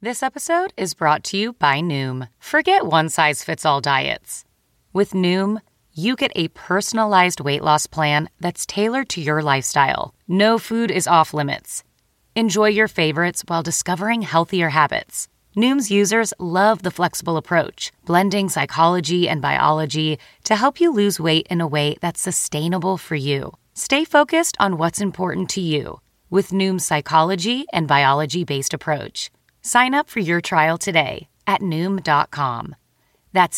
This episode is brought to you by Noom. Forget one-size-fits-all diets. With Noom, you get a personalized weight loss plan that's tailored to your lifestyle. No food is off limits. Enjoy your favorites while discovering healthier habits. Noom's users love the flexible approach, blending psychology and biology to help you lose weight in a way that's sustainable for you. Stay focused on what's important to you with Noom's psychology and biology-based approach. Sign up for your trial today at Noom.com. That's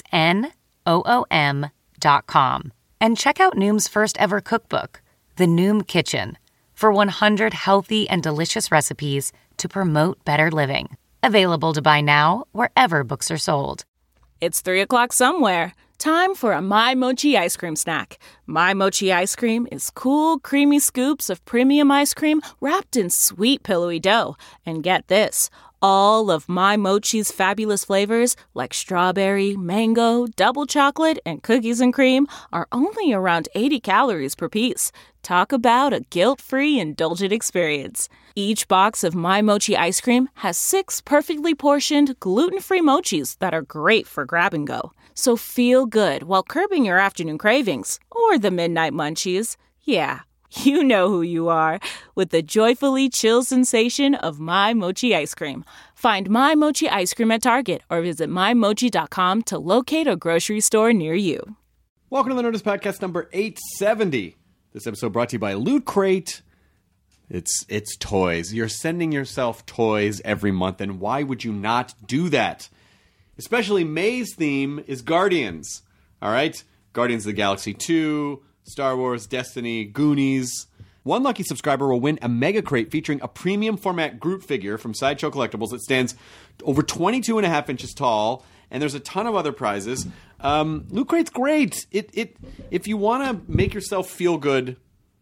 Noom.com. And check out Noom's first ever cookbook, The Noom Kitchen, for 100 healthy and delicious recipes to promote better living. Available to buy now wherever books are sold. It's 3 o'clock somewhere. Time for a My Mochi ice cream snack. My Mochi ice cream is cool, creamy scoops of premium ice cream wrapped in sweet, pillowy dough. And get this, all of My Mochi's fabulous flavors, like strawberry, mango, double chocolate, and cookies and cream, are only around 80 calories per piece. Talk about a guilt-free, indulgent experience. Each box of My Mochi ice cream has 6 perfectly portioned, gluten-free mochis that are great for grab and go. So feel good while curbing your afternoon cravings, or the midnight munchies. Yeah, you know who you are, with the joyfully chill sensation of My Mochi ice cream. Find My Mochi ice cream at Target or visit MyMochi.com to locate a grocery store near you. Welcome to the Nerdist Podcast number 870. This episode brought to you by Loot Crate. It's toys. You're sending yourself toys every month, and why would you not do that? Especially May's theme is Guardians. All right? Guardians of the Galaxy 2, Star Wars, Destiny, Goonies. One lucky subscriber will win a Mega Crate featuring a premium format Groot figure from Sideshow Collectibles that stands over 22 and a half inches tall, and there's a ton of other prizes. Loot Crate's great. If you want to make yourself feel good,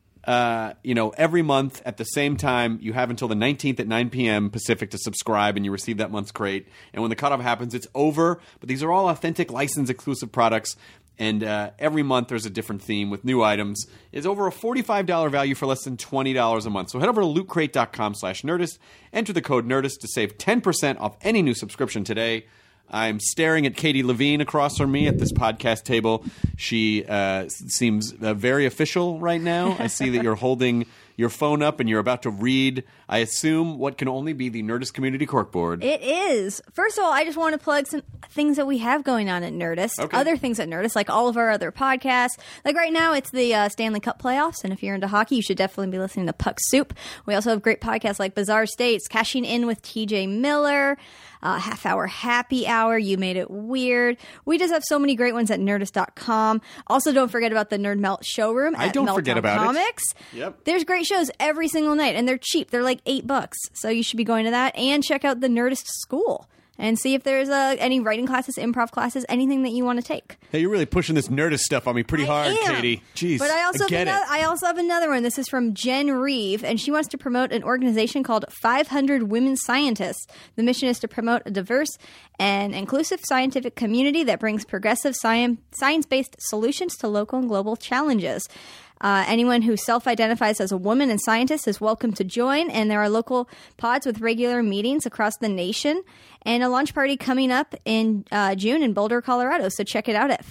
every month at the same time, you have until the 19th at 9 p.m. Pacific to subscribe, and you receive that month's crate. And when the cutoff happens, it's over. But these are all authentic, licensed, exclusive products. And every month there's a different theme with new items. It's over a $45 value for less than $20 a month. So head over to lootcrate.com/Nerdist. Enter the code Nerdist to save 10% off any new subscription today. I'm staring at Katie Levine across from me at this podcast table. She seems very official right now. I see that you're holding your phone up and you're about to read, I assume, what can only be the Nerdist Community Corkboard. It is. First of all, I just want to plug some things that we have going on at Nerdist. Okay. Other things at Nerdist, like all of our other podcasts. Like right now, it's the Stanley Cup playoffs, and if you're into hockey, you should definitely be listening to Puck Soup. We also have great podcasts like Bizarre States, Cashing In with TJ Miller, Half Hour Happy Hour, You Made It Weird. We just have so many great ones at Nerdist.com. Also, don't forget about the Nerd Melt showroom at Meltdown Comics. Yep. There's great shows every single night, and they're cheap. They're like $8, so you should be going to that. And check out the Nerdist School and see if there's any writing classes, improv classes, anything that you want to take. Hey, you're really pushing this Nerdist stuff on me pretty hard, Katie. Jeez, but I also have another one. This is from Jen Reeve, and she wants to promote an organization called 500 Women Scientists. The mission is to promote a diverse and inclusive scientific community that brings progressive science-based solutions to local and global challenges. Anyone who self-identifies as a woman and scientist is welcome to join, and there are local pods with regular meetings across the nation and a launch party coming up in June in Boulder, Colorado. So check it out at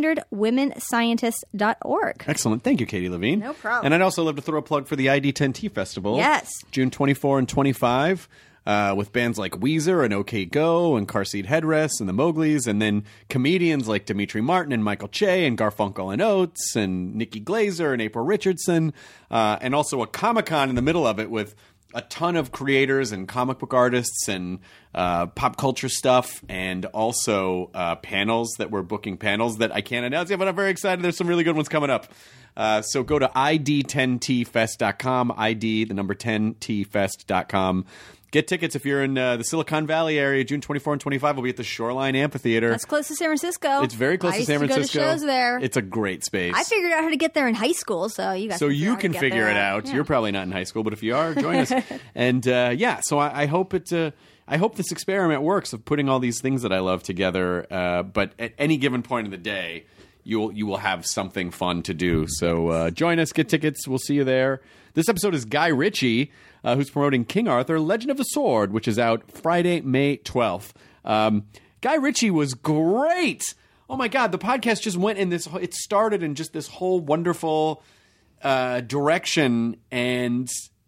500womenscientists.org. Excellent. Thank you, Katie Levine. No problem. And I'd also love to throw a plug for the ID10T Festival. Yes. June 24 and 25. With bands like Weezer and OK Go and Car Seat Headrests and the Mowglis, and then comedians like Dimitri Martin and Michael Che and Garfunkel and Oates and Nikki Glazer and April Richardson, and also a Comic-Con in the middle of it with a ton of creators and comic book artists and pop culture stuff, and also panels that we're booking panels that I can't announce yet, but I'm very excited. There's some really good ones coming up. So go to id10tfest.com, ID, the number 10tfest.com. Get tickets if you're in the Silicon Valley area. June 24 and 25 will be at the Shoreline Amphitheater. That's close to San Francisco. It's very close to San Francisco. I used to go to shows there. It's a great space. I figured out how to get there in high school, so you guys. So you can figure it out. Yeah. You're probably not in high school, but if you are, join us. And so I hope it. I hope this experiment works of putting all these things that I love together. But at any given point of the day, you will have something fun to do. So join us, get tickets. We'll see you there. This episode is Guy Ritchie, who's promoting King Arthur, Legend of the Sword, which is out Friday, May 12th. Guy Ritchie was great. Oh my God, the podcast just went in this. It started in just this whole wonderful direction, and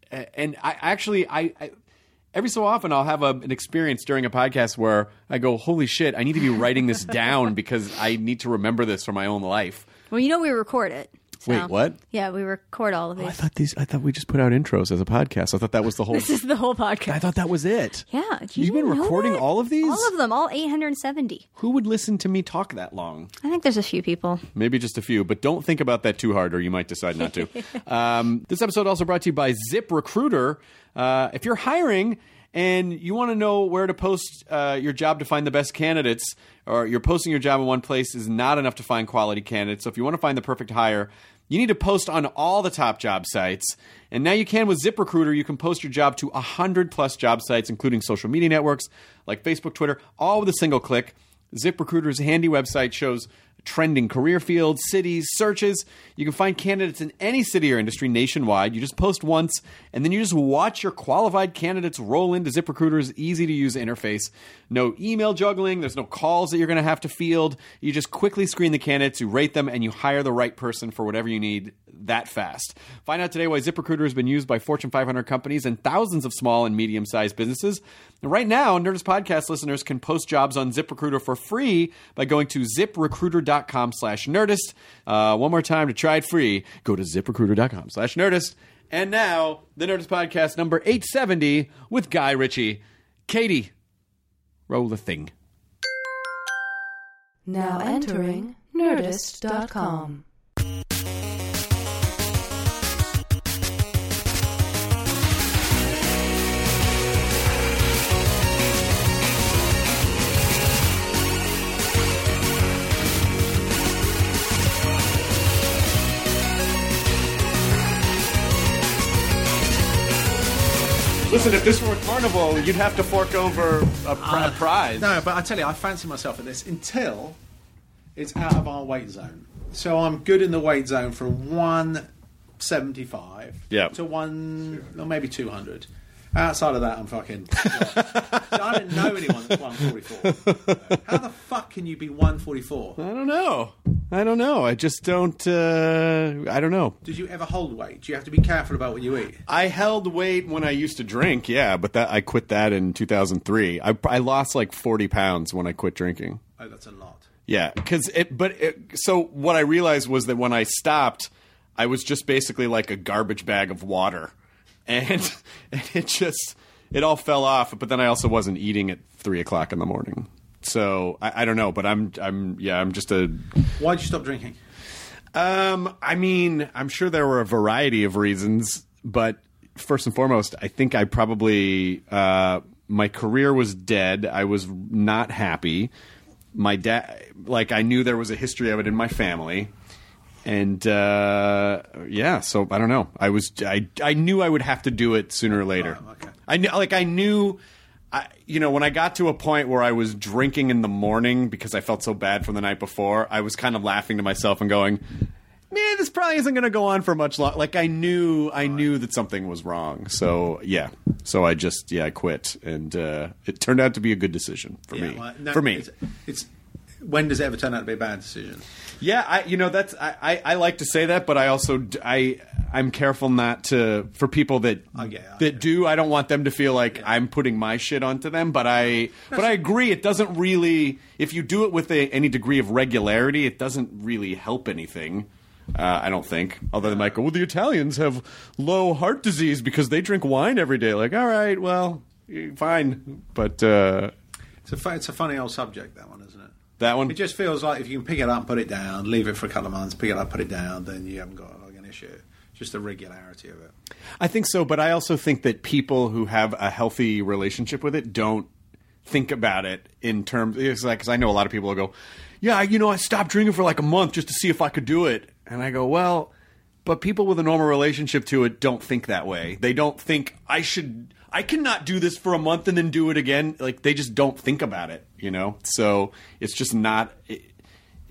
I every so often I'll have an experience during a podcast where I go, holy shit, I need to be writing this down because I need to remember this for my own life. Well, we record it. So. Wait, what? Yeah, we record all of these. I thought we just put out intros as a podcast. I thought that was the whole. This is the whole podcast. I thought that was it. Yeah, you've been recording all of these? All of them, all 870. Who would listen to me talk that long? I think there's a few people. Maybe just a few, but don't think about that too hard, or you might decide not to. This episode also brought to you by ZipRecruiter. If you're hiring and you want to know where to post your job to find the best candidates, or you're posting your job in one place is not enough to find quality candidates. So if you want to find the perfect hire, you need to post on all the top job sites. And now you can with ZipRecruiter. You can post your job to 100+ job sites, including social media networks like Facebook, Twitter, all with a single click. ZipRecruiter's handy website shows trending career fields, cities, searches. You can find candidates in any city or industry nationwide. You just post once, and then you just watch your qualified candidates roll into ZipRecruiter's easy-to-use interface. No email juggling. There's no calls that you're going to have to field. You just quickly screen the candidates, you rate them, and you hire the right person for whatever you need that fast. Find out today why ZipRecruiter has been used by Fortune 500 companies and thousands of small and medium-sized businesses. And right now, Nerdist Podcast listeners can post jobs on ZipRecruiter for free by going to ZipRecruiter.com/Nerdist. One more time to try it free. Go to ZipRecruiter.com/Nerdist. And now, the Nerdist Podcast number 870 with Guy Ritchie. Katie, roll the thing. Now entering Nerdist.com. Listen, if this were a carnival, you'd have to fork over a prize. No, but I tell you, I fancy myself at this until it's out of our weight zone. So I'm good in the weight zone from 175 to or maybe 200. Outside of that, I'm fucking... I didn't know anyone that's 144. How the fuck can you be 144? I don't know. I just don't... I don't know. Did you ever hold weight? Do you have to be careful about what you eat? I held weight when I used to drink, yeah, but I quit that in 2003. I lost like 40 pounds when I quit drinking. Oh, that's a lot. Yeah, so what I realized was that when I stopped, I was just basically like a garbage bag of water. And it all fell off, but then I also wasn't eating at 3 o'clock in the morning. So I don't know, but I'm just a... Why'd you stop drinking? I mean, I'm sure there were a variety of reasons, but first and foremost, I think I probably, my career was dead. I was not happy. My dad, I knew there was a history of it in my family. And, so I don't know. I knew I would have to do it sooner or later. Oh, okay. I knew, when I got to a point where I was drinking in the morning because I felt so bad from the night before, I was kind of laughing to myself and going, man, this probably isn't going to go on for much longer. I knew that something was wrong. So, yeah. So I just, I quit. And, it turned out to be a good decision for me. Well, no, for me. It's when does it ever turn out to be a bad decision? Yeah, I like to say that, but I also I'm careful not to for people that do. I don't want them to feel like I'm putting my shit onto them. But I agree. It doesn't really. If you do it with any degree of regularity, it doesn't really help anything. I don't think. Although they might go, well, the Italians have low heart disease because they drink wine every day. Like, all right, well, fine, but it's a funny old subject, that one, isn't it? That one? It just feels like if you can pick it up and put it down, leave it for a couple of months, pick it up, put it down, then you haven't got an issue. Just the regularity of it. I think so, but I also think that people who have a healthy relationship with it don't think about it in terms... It's like, because I know a lot of people will go, yeah, I stopped drinking for like a month just to see if I could do it. And I go, well, but people with a normal relationship to it don't think that way. They don't think, I cannot do this for a month and then do it again. Like, they just don't think about it, So it's just not...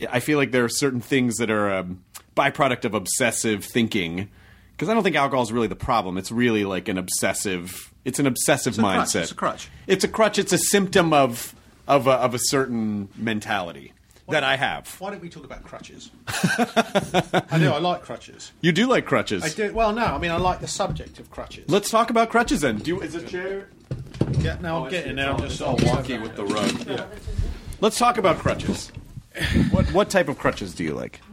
I feel like there are certain things that are a byproduct of obsessive thinking. Because I don't think alcohol is really the problem. It's really like an obsessive. It's an obsessive mindset. It's a crutch. It's a crutch. It's a symptom of a certain mentality that I have. Why don't we talk about crutches? I do. I like crutches. You do like crutches. I do. Well, no. I mean, I like the subject of crutches. Let's talk about crutches then. Is a chair? Yeah. No, I'm getting there. I'm just all wonky with the rug. Yeah. Let's talk about crutches. What type of crutches do you like?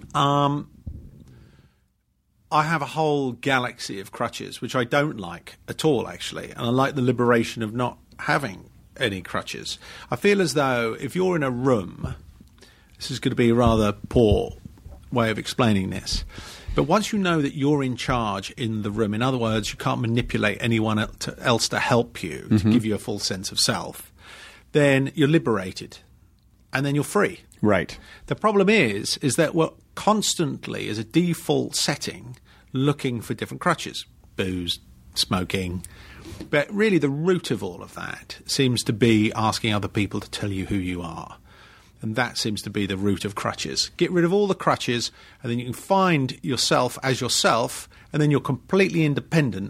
I have a whole galaxy of crutches, which I don't like at all, actually. And I like the liberation of not having any crutches. I feel as though if you're in a room, this is going to be a rather poor way of explaining this, but once you know that you're in charge in the room, in other words, you can't manipulate anyone else to help you, to give you a full sense of self, then you're liberated. And then you're free. Right. The problem is that we're constantly, as a default setting, looking for different crutches. Booze, smoking. But really the root of all of that seems to be asking other people to tell you who you are. And that seems to be the root of crutches. Get rid of all the crutches, and then you can find yourself as yourself, and then you're completely independent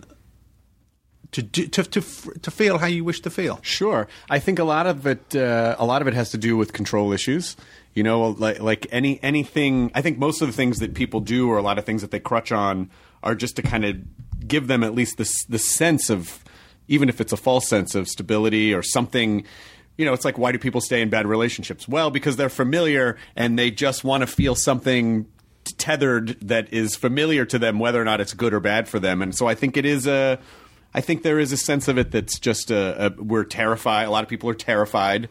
to feel how you wish to feel. Sure, I think a lot of it has to do with control issues. You know, like anything. I think most of the things that people do, or a lot of things that they crutch on, are just to kind of give them at least the sense of, even if it's a false sense of stability or something. You know, it's like, why do people stay in bad relationships? Well, because they're familiar and they just want to feel something tethered that is familiar to them, whether or not it's good or bad for them. And so I think there is a sense of it that's just we're terrified. A lot of people are terrified,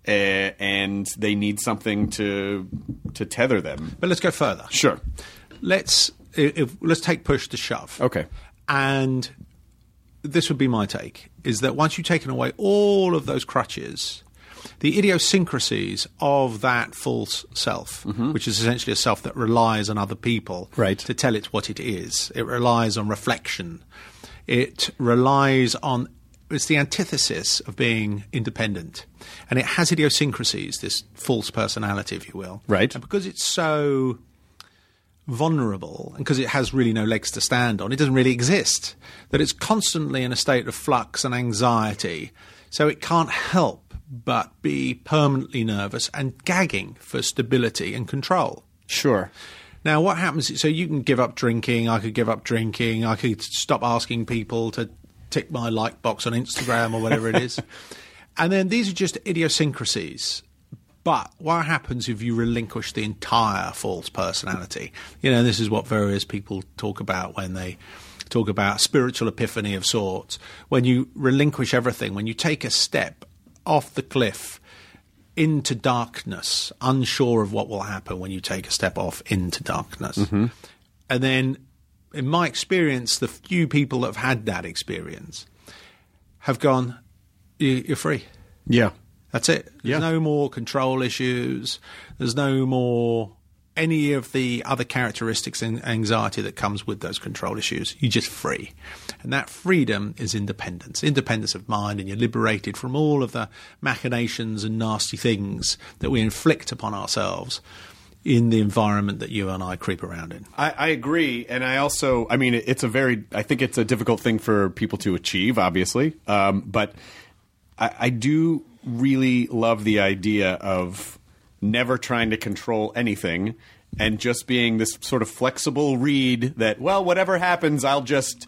and they need something to tether them. But let's go further. Sure. Let's take push to shove. Okay. And this would be my take, is that once you've taken away all of those crutches, the idiosyncrasies of that false self, which is essentially a self that relies on other people to tell it what it is. It relies on reflection. It relies on, it's the antithesis of being independent. And it has idiosyncrasies, this false personality, if you will. Right. And because it's so vulnerable, and because it has really no legs to stand on, it doesn't really exist, that it's constantly in a state of flux and anxiety, so it can't help but be permanently nervous and gagging for stability and control. Sure. Now, what happens, so you can give up drinking, I could give up drinking, I could stop asking people to tick my like box on Instagram or whatever it is. And then these are just idiosyncrasies. But what happens if you relinquish the entire false personality? You know, this is what various people talk about when they talk about spiritual epiphany of sorts. When you relinquish everything, when you take a step off the cliff into darkness, unsure of what will happen when you take a step off into darkness. And then, in my experience, the few people that have had that experience have gone, you're free. Yeah. That's it. There's no more control issues. There's no more any of the other characteristics and anxiety that comes with those control issues. You're just free. And that freedom is independence of mind, and you're liberated from all of the machinations and nasty things that we inflict upon ourselves in the environment that you and I creep around in. I agree. And I also, I mean, I think it's a difficult thing for people to achieve, obviously. But I do really love the idea of never trying to control anything and just being this sort of flexible reed that, well, whatever happens, I'll just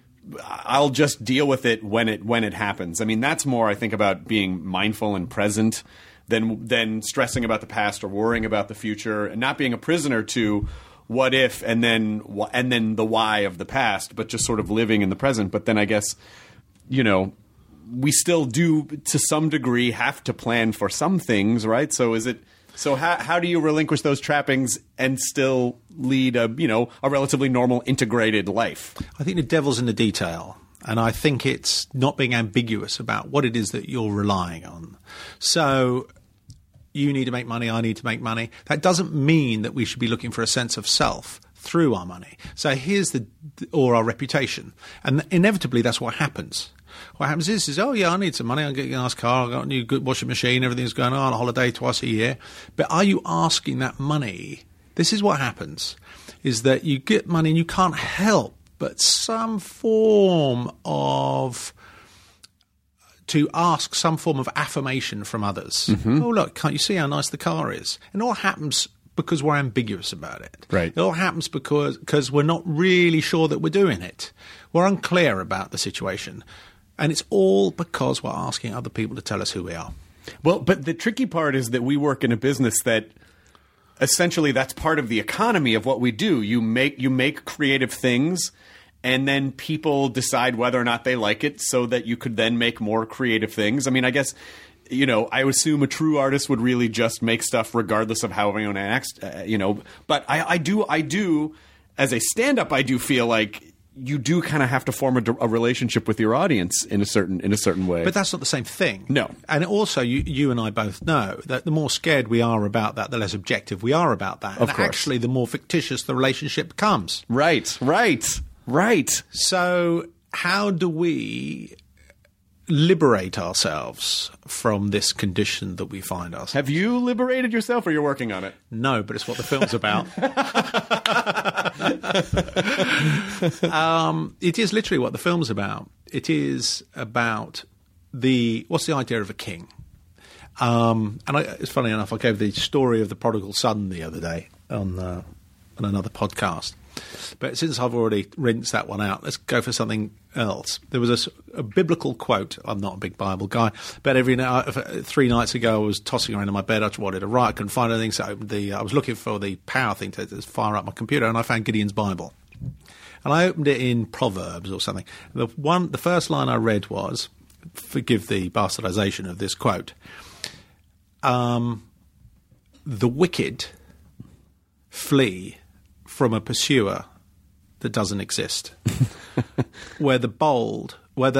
deal with it when it happens. I mean, that's more, I think, about being mindful and present than stressing about the past or worrying about the future, and not being a prisoner to what if and then the why of the past, but just sort of living in the present. But then I guess, you know, we still do, to some degree, have to plan for some things, right? So how do you relinquish those trappings and still lead a relatively normal integrated life? I think the devil's in the detail, and I think it's not being ambiguous about what it is that you're relying on. So you need to make money, I need to make money. That doesn't mean that we should be looking for a sense of self through our money. So or our reputation. And inevitably that's what happens. what happens is, oh yeah, I need some money, I'm getting a nice car, I've got a new good washing machine, everything's going on a holiday twice a year. But are you asking that money? This is what happens, is that you get money and you can't help but some form of... to ask some form of affirmation from others. Oh, look, can't you see how nice the car is? And it all happens because we're ambiguous about it. Right. It all happens because we're not really sure that we're doing it. We're unclear about the situation. And it's all because we're asking other people to tell us who we are. Well, but the tricky part is that we work in a business that essentially that's part of the economy of what we do. You make creative things, and then people decide whether or not they like it so that you could then make more creative things. I mean, I guess, I assume a true artist would really just make stuff regardless of how everyone acts, But I do, as a stand-up, I do feel like you do kind of have to form a relationship with your audience in a certain way. But that's not the same thing. No. And also, you and I both know that the more scared we are about that, the less objective we are about that. Of and course. Actually, the more fictitious the relationship becomes. Right. So how do we liberate ourselves from this condition that we find ourselves? Have you liberated yourself, or you're working on it? No, but it's what the film's about. It is literally what the film's about. It is about what's the idea of a king? It's funny enough, I gave the story of the prodigal son the other day on another podcast. But since I've already rinsed that one out, let's go for something else. There was a biblical quote. I'm not a big Bible guy, but 3 nights ago I was tossing around in my bed. I wanted to write. I couldn't find anything, so I was looking for the power thing to fire up my computer, and I found Gideon's Bible. And I opened it in Proverbs or something. The first line I read was, forgive the bastardization of this quote, the wicked flee from a pursuer that doesn't exist, where the bold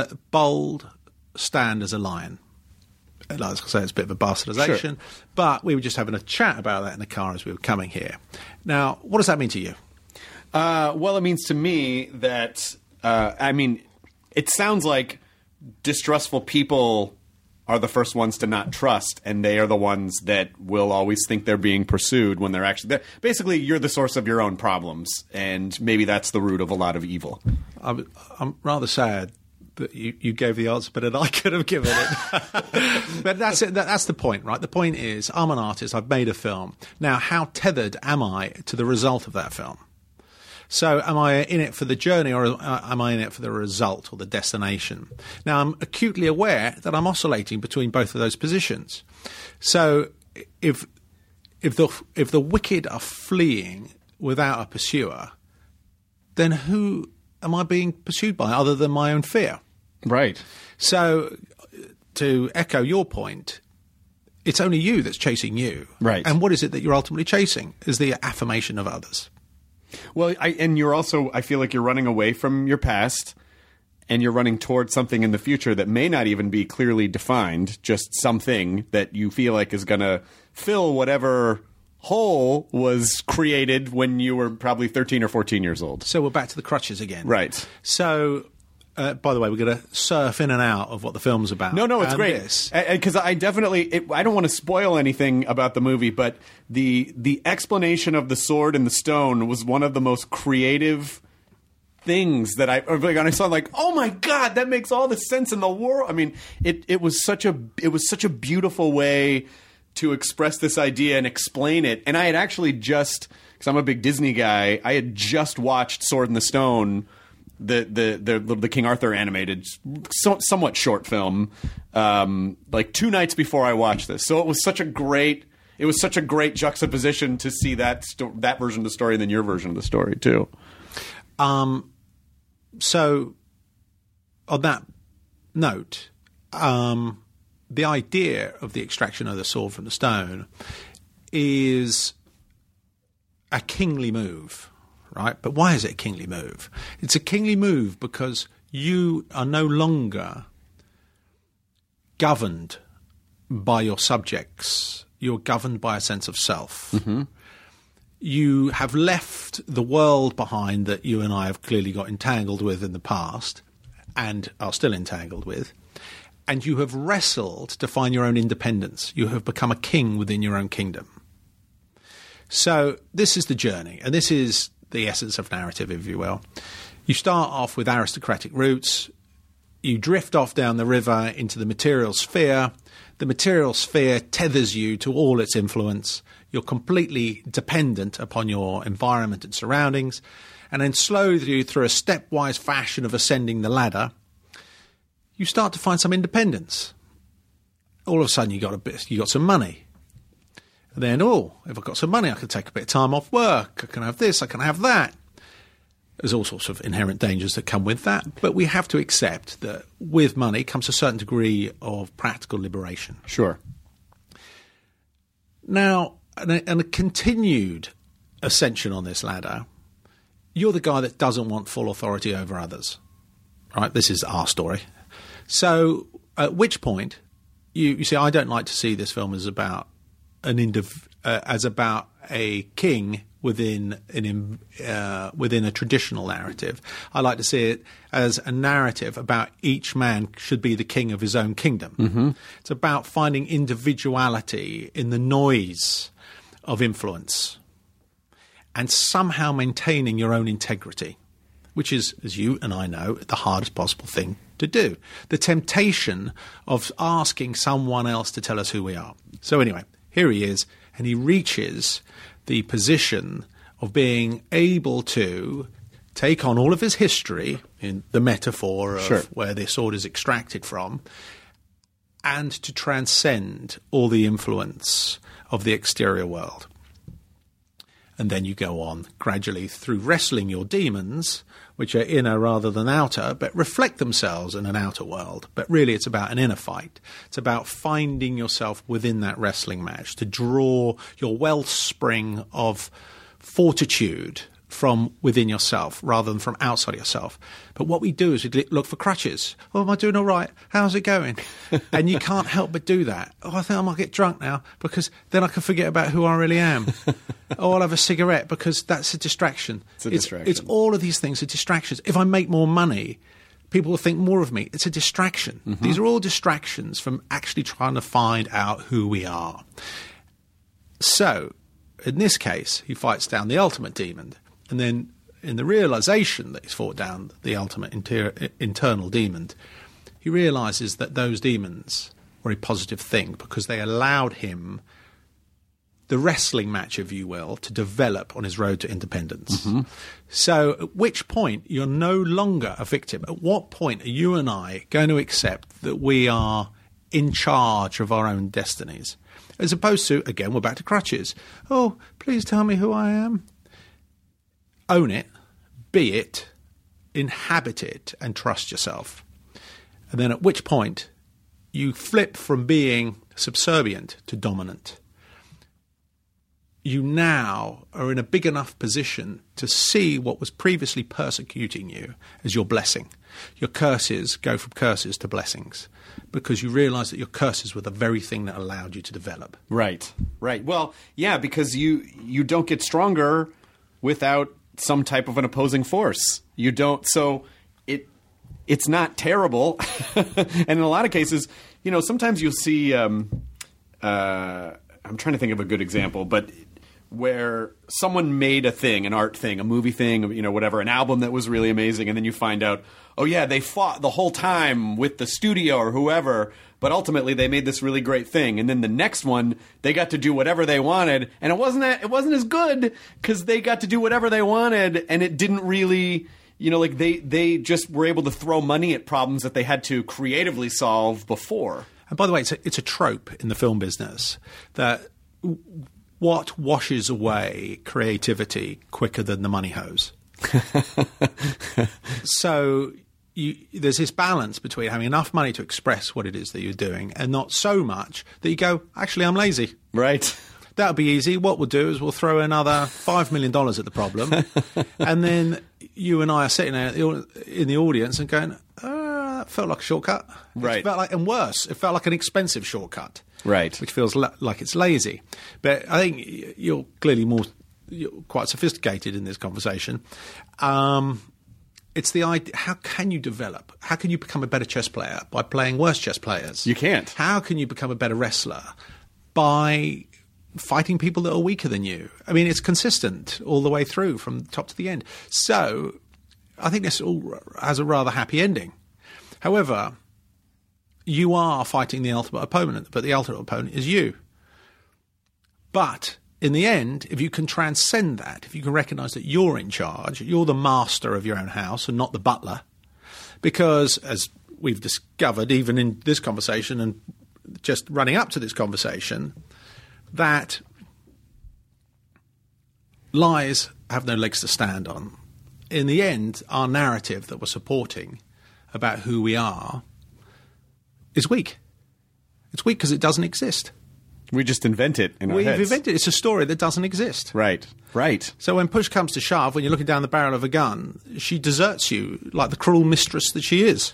stand as a lion. Like I say, it's a bit of a bastardization, Sure. But we were just having a chat about that in the car as we were coming here. Now, what does that mean to you? Well, it means to me that, it sounds like distrustful people are the first ones to not trust, and they are the ones that will always think they're being pursued when they're actually... Basically, you're the source of your own problems, and maybe that's the root of a lot of evil. I'm rather sad that you gave the answer better than I could have given it. But that's it. That's the point, right? The point is, I'm an artist. I've made a film. Now, how tethered am I to the result of that film? So am I in it for the journey, or am I in it for the result or the destination? Now, I'm acutely aware that I'm oscillating between both of those positions. So if the wicked are fleeing without a pursuer, then who am I being pursued by other than my own fear? Right. So to echo your point, it's only you that's chasing you. Right. And what is it that you're ultimately chasing? Is the affirmation of others. Well, and you're also, I feel like you're running away from your past, and you're running towards something in the future that may not even be clearly defined, just something that you feel like is going to fill whatever hole was created when you were probably 13 or 14 years old. So we're back to the crutches again. Right. So, by the way, we're going to surf in and out of what the film's about. No, it's And great. this. Because I definitely, I don't want to spoil anything about the movie, but the explanation of the sword and the stone was one of the most creative things that I saw, like, oh my God, that makes all the sense in the world. I mean, it was such a beautiful way to express this idea and explain it. And I had actually just, because I'm a big Disney guy, I had just watched Sword in the Stone, the King Arthur animated, somewhat short film, like 2 nights before I watched this. So it was such a great juxtaposition to see that version of the story and then your version of the story too. So, on that note, the idea of the extraction of the sword from the stone is a kingly move, right? But why is it a kingly move? It's a kingly move because you are no longer governed by your subjects. You're governed by a sense of self. Mm-hmm. You have left the world behind that you and I have clearly got entangled with in the past, and are still entangled with. And you have wrestled to find your own independence. You have become a king within your own kingdom. So this is the journey, and this is the essence of narrative, if you will. You start off with aristocratic roots. You drift off down the river into the material sphere. The material sphere tethers you to all its influence. You're completely dependent upon your environment and surroundings. And then slowly, through a stepwise fashion of ascending the ladder, you start to find some independence. All of a sudden, you got some money. And then, if I've got some money, I can take a bit of time off work. I can have this, I can have that. There's all sorts of inherent dangers that come with that. But we have to accept that with money comes a certain degree of practical liberation. Sure. Now, and a continued ascension on this ladder, you're the guy that doesn't want full authority over others. Right? This is our story. So at which point, you see, I don't like to see this film as about about a king within a traditional narrative. I like to see it as a narrative about each man should be the king of his own kingdom. Mm-hmm. It's about finding individuality in the noise of influence and somehow maintaining your own integrity, which is, as you and I know, the hardest possible thing to do. The temptation of asking someone else to tell us who we are. So anyway, here he is, and he reaches the position of being able to take on all of his history, in the metaphor of where this sword is extracted from, and to transcend all the influence of the exterior world. And then you go on gradually through wrestling your demons, which are inner rather than outer, but reflect themselves in an outer world. But really it's about an inner fight. It's about finding yourself within that wrestling match, to draw your wellspring of fortitude from within yourself rather than from outside yourself. But what we do is we look for crutches. Oh, am I doing all right? How's it going? And you can't help but do that. Oh, I think I might get drunk now because then I can forget about who I really am. Oh, I'll have a cigarette because that's a distraction. It's a distraction. It's all of these things are distractions. If I make more money, people will think more of me. It's a distraction. Mm-hmm. These are all distractions from actually trying to find out who we are. So, in this case, he fights down the ultimate demon. And then in the realization that he's fought down the ultimate internal demon, he realizes that those demons were a positive thing because they allowed him the wrestling match, if you will, to develop on his road to independence. Mm-hmm. So at which point you're no longer a victim. At what point are you and I going to accept that we are in charge of our own destinies? As opposed to, again, we're back to crutches. Oh, please tell me who I am. Own it, be it, inhabit it, and trust yourself. And then at which point you flip from being subservient to dominant. You now are in a big enough position to see what was previously persecuting you as your blessing. Your curses go from curses to blessings because you realise that your curses were the very thing that allowed you to develop. Right. Well, yeah, because you don't get stronger without some type of an opposing force. You don't, so it's not terrible. And in a lot of cases, sometimes you'll see, I'm trying to think of a good example, but where someone made a thing, an art thing, a movie thing, whatever, an album that was really amazing, and then you find out, oh yeah, they fought the whole time with the studio or whoever, but ultimately they made this really great thing. And then the next one, they got to do whatever they wanted, and it wasn't as good because they got to do whatever they wanted, and it didn't really, they just were able to throw money at problems that they had to creatively solve before. And by the way, it's a trope in the film business that what washes away creativity quicker than the money hose? So there's this balance between having enough money to express what it is that you're doing and not so much that you go, actually, I'm lazy. Right. That'll be easy. What we'll do is we'll throw another $5 million at the problem. And then you and I are sitting there in the audience and going, that felt like a shortcut. Right. It felt like, and worse, it felt like an expensive shortcut. Right. Which feels like it's lazy. But I think you're clearly you're quite sophisticated in this conversation. It's the idea, how can you develop? How can you become a better chess player? By playing worse chess players. You can't. How can you become a better wrestler? By fighting people that are weaker than you. I mean, it's consistent all the way through from top to the end. So I think this all has a rather happy ending. However, you are fighting the ultimate opponent, but the ultimate opponent is you. But in the end, if you can transcend that, if you can recognise that you're in charge, you're the master of your own house and not the butler, because as we've discovered even in this conversation and just running up to this conversation, that lies have no legs to stand on. In the end, our narrative that we're supporting about who we are is weak. It's weak because it doesn't exist. We just invent it in our heads. We've invented it. It's a story that doesn't exist. Right. So when push comes to shove, when you're looking down the barrel of a gun, she deserts you like the cruel mistress that she is.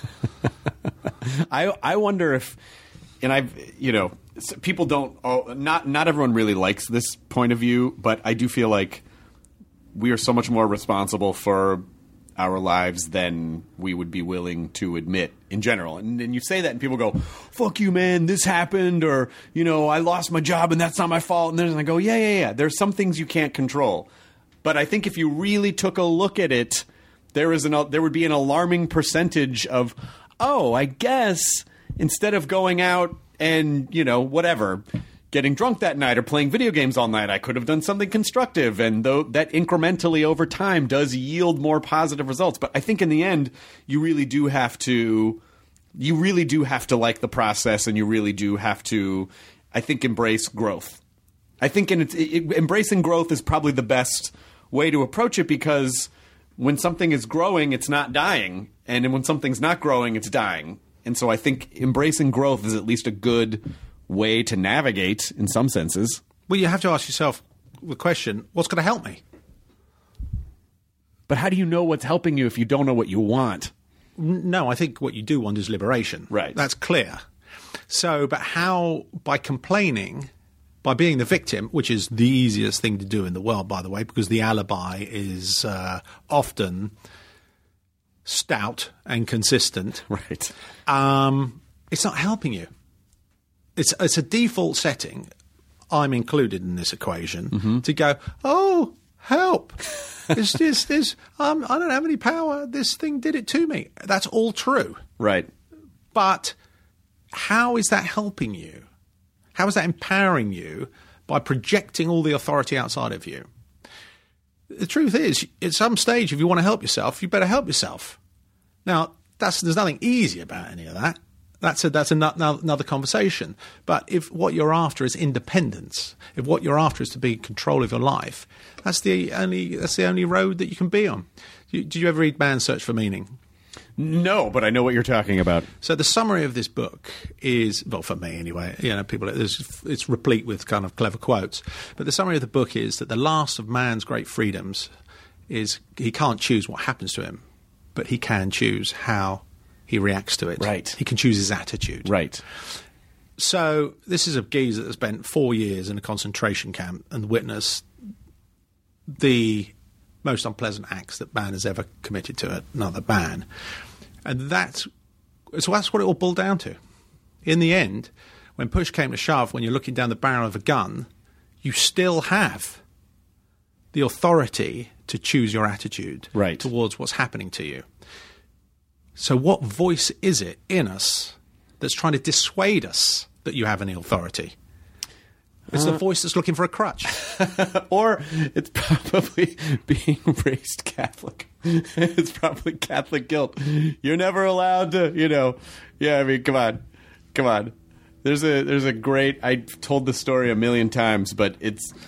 I wonder if, and people don't. Not everyone really likes this point of view, but I do feel like we are so much more responsible for our lives than we would be willing to admit in general. And you say that and people go, fuck you, man, this happened, or, I lost my job and that's not my fault. And then I go, yeah. There's some things you can't control. But I think if you really took a look at it, there would be an alarming percentage of, I guess instead of going out and, whatever, getting drunk that night or playing video games all night, I could have done something constructive. And though that incrementally over time does yield more positive results. But I think in the end, you really do have to like the process, and you really do have to, I think, embrace growth. I think embracing growth is probably the best way to approach it, because when something is growing, it's not dying. And when something's not growing, it's dying. And so I think embracing growth is at least a good way to navigate in some senses. Well, you have to ask yourself the question, what's going to help me? But how do you know what's helping you if you don't know what you want? No, I think what you do want is liberation. Right. That's clear. So, but how? By complaining, by being the victim, which is the easiest thing to do in the world, by the way, because the alibi is often stout and consistent. Right. It's not helping you. It's a default setting, I'm included in this equation, to go, oh, help. I don't have any power. This thing did it to me. That's all true. Right. But how is that helping you? How is that empowering you by projecting all the authority outside of you? The truth is, at some stage, if you want to help yourself, you better help yourself. Now, there's nothing easy about any of that. That's another conversation. But if what you're after is independence, if what you're after is to be in control of your life, that's the only road that you can be on. Did you ever read Man's Search for Meaning? No, but I know what you're talking about. So the summary of this book is, well, for me anyway, it's replete with kind of clever quotes. But the summary of the book is that the last of man's great freedoms is he can't choose what happens to him, but he can choose how he reacts to it. Right. He can choose his attitude. Right. So this is a geezer that spent 4 years in a concentration camp and witnessed the most unpleasant acts that man has ever committed to another man. And that's what it all boiled down to. In the end, when push came to shove, when you're looking down the barrel of a gun, you still have the authority to choose your attitude towards what's happening to you. So what voice is it in us that's trying to dissuade us that you have any authority? It's the voice that's looking for a crutch. Or it's probably being raised Catholic. It's probably Catholic guilt. You're never allowed to, yeah, I mean, come on. There's a great, I've told this story a million times, but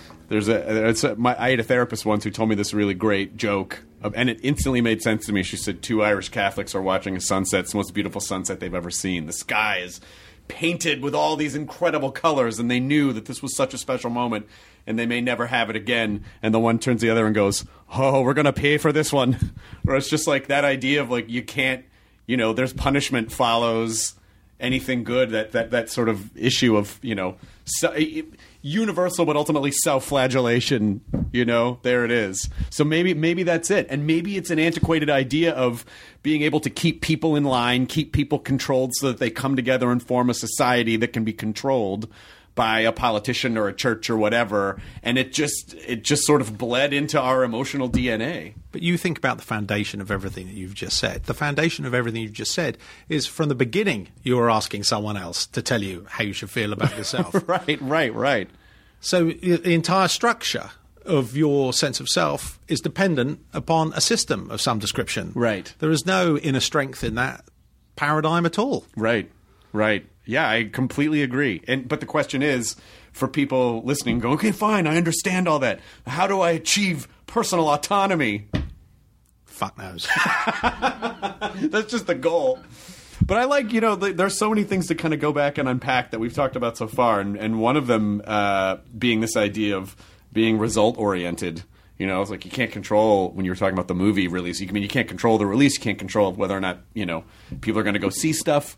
I had a therapist once who told me this really great joke, and it instantly made sense to me. She said, 2 Irish Catholics are watching a sunset. It's the most beautiful sunset they've ever seen. The sky is painted with all these incredible colors, and they knew that this was such a special moment, and they may never have it again. And the one turns to the other and goes, oh, we're going to pay for this one. Or it's just like that idea of like, you can't, there's punishment follows anything good, that sort of issue of, universal but ultimately self-flagellation. There it is. So maybe that's it, and maybe it's an antiquated idea of being able to keep people in line, keep people controlled, so that they come together and form a society that can be controlled by a politician or a church or whatever, and it just sort of bled into our emotional DNA. But you think about the foundation of everything that you've just said. The foundation of everything you've just said is from the beginning you were asking someone else to tell you how you should feel about yourself. Right. So the entire structure of your sense of self is dependent upon a system of some description. Right. There is no inner strength in that paradigm at all. Right. Yeah, I completely agree. But the question is, for people listening, go, okay, fine, I understand all that. How do I achieve personal autonomy? Fuck knows. That's just the goal. But I like, there's so many things to kind of go back and unpack that we've talked about so far, and one of them being this idea of being result-oriented. It's like you can't control, when you were talking about the movie release, you can't control the release, you can't control whether or not, people are going to go see stuff.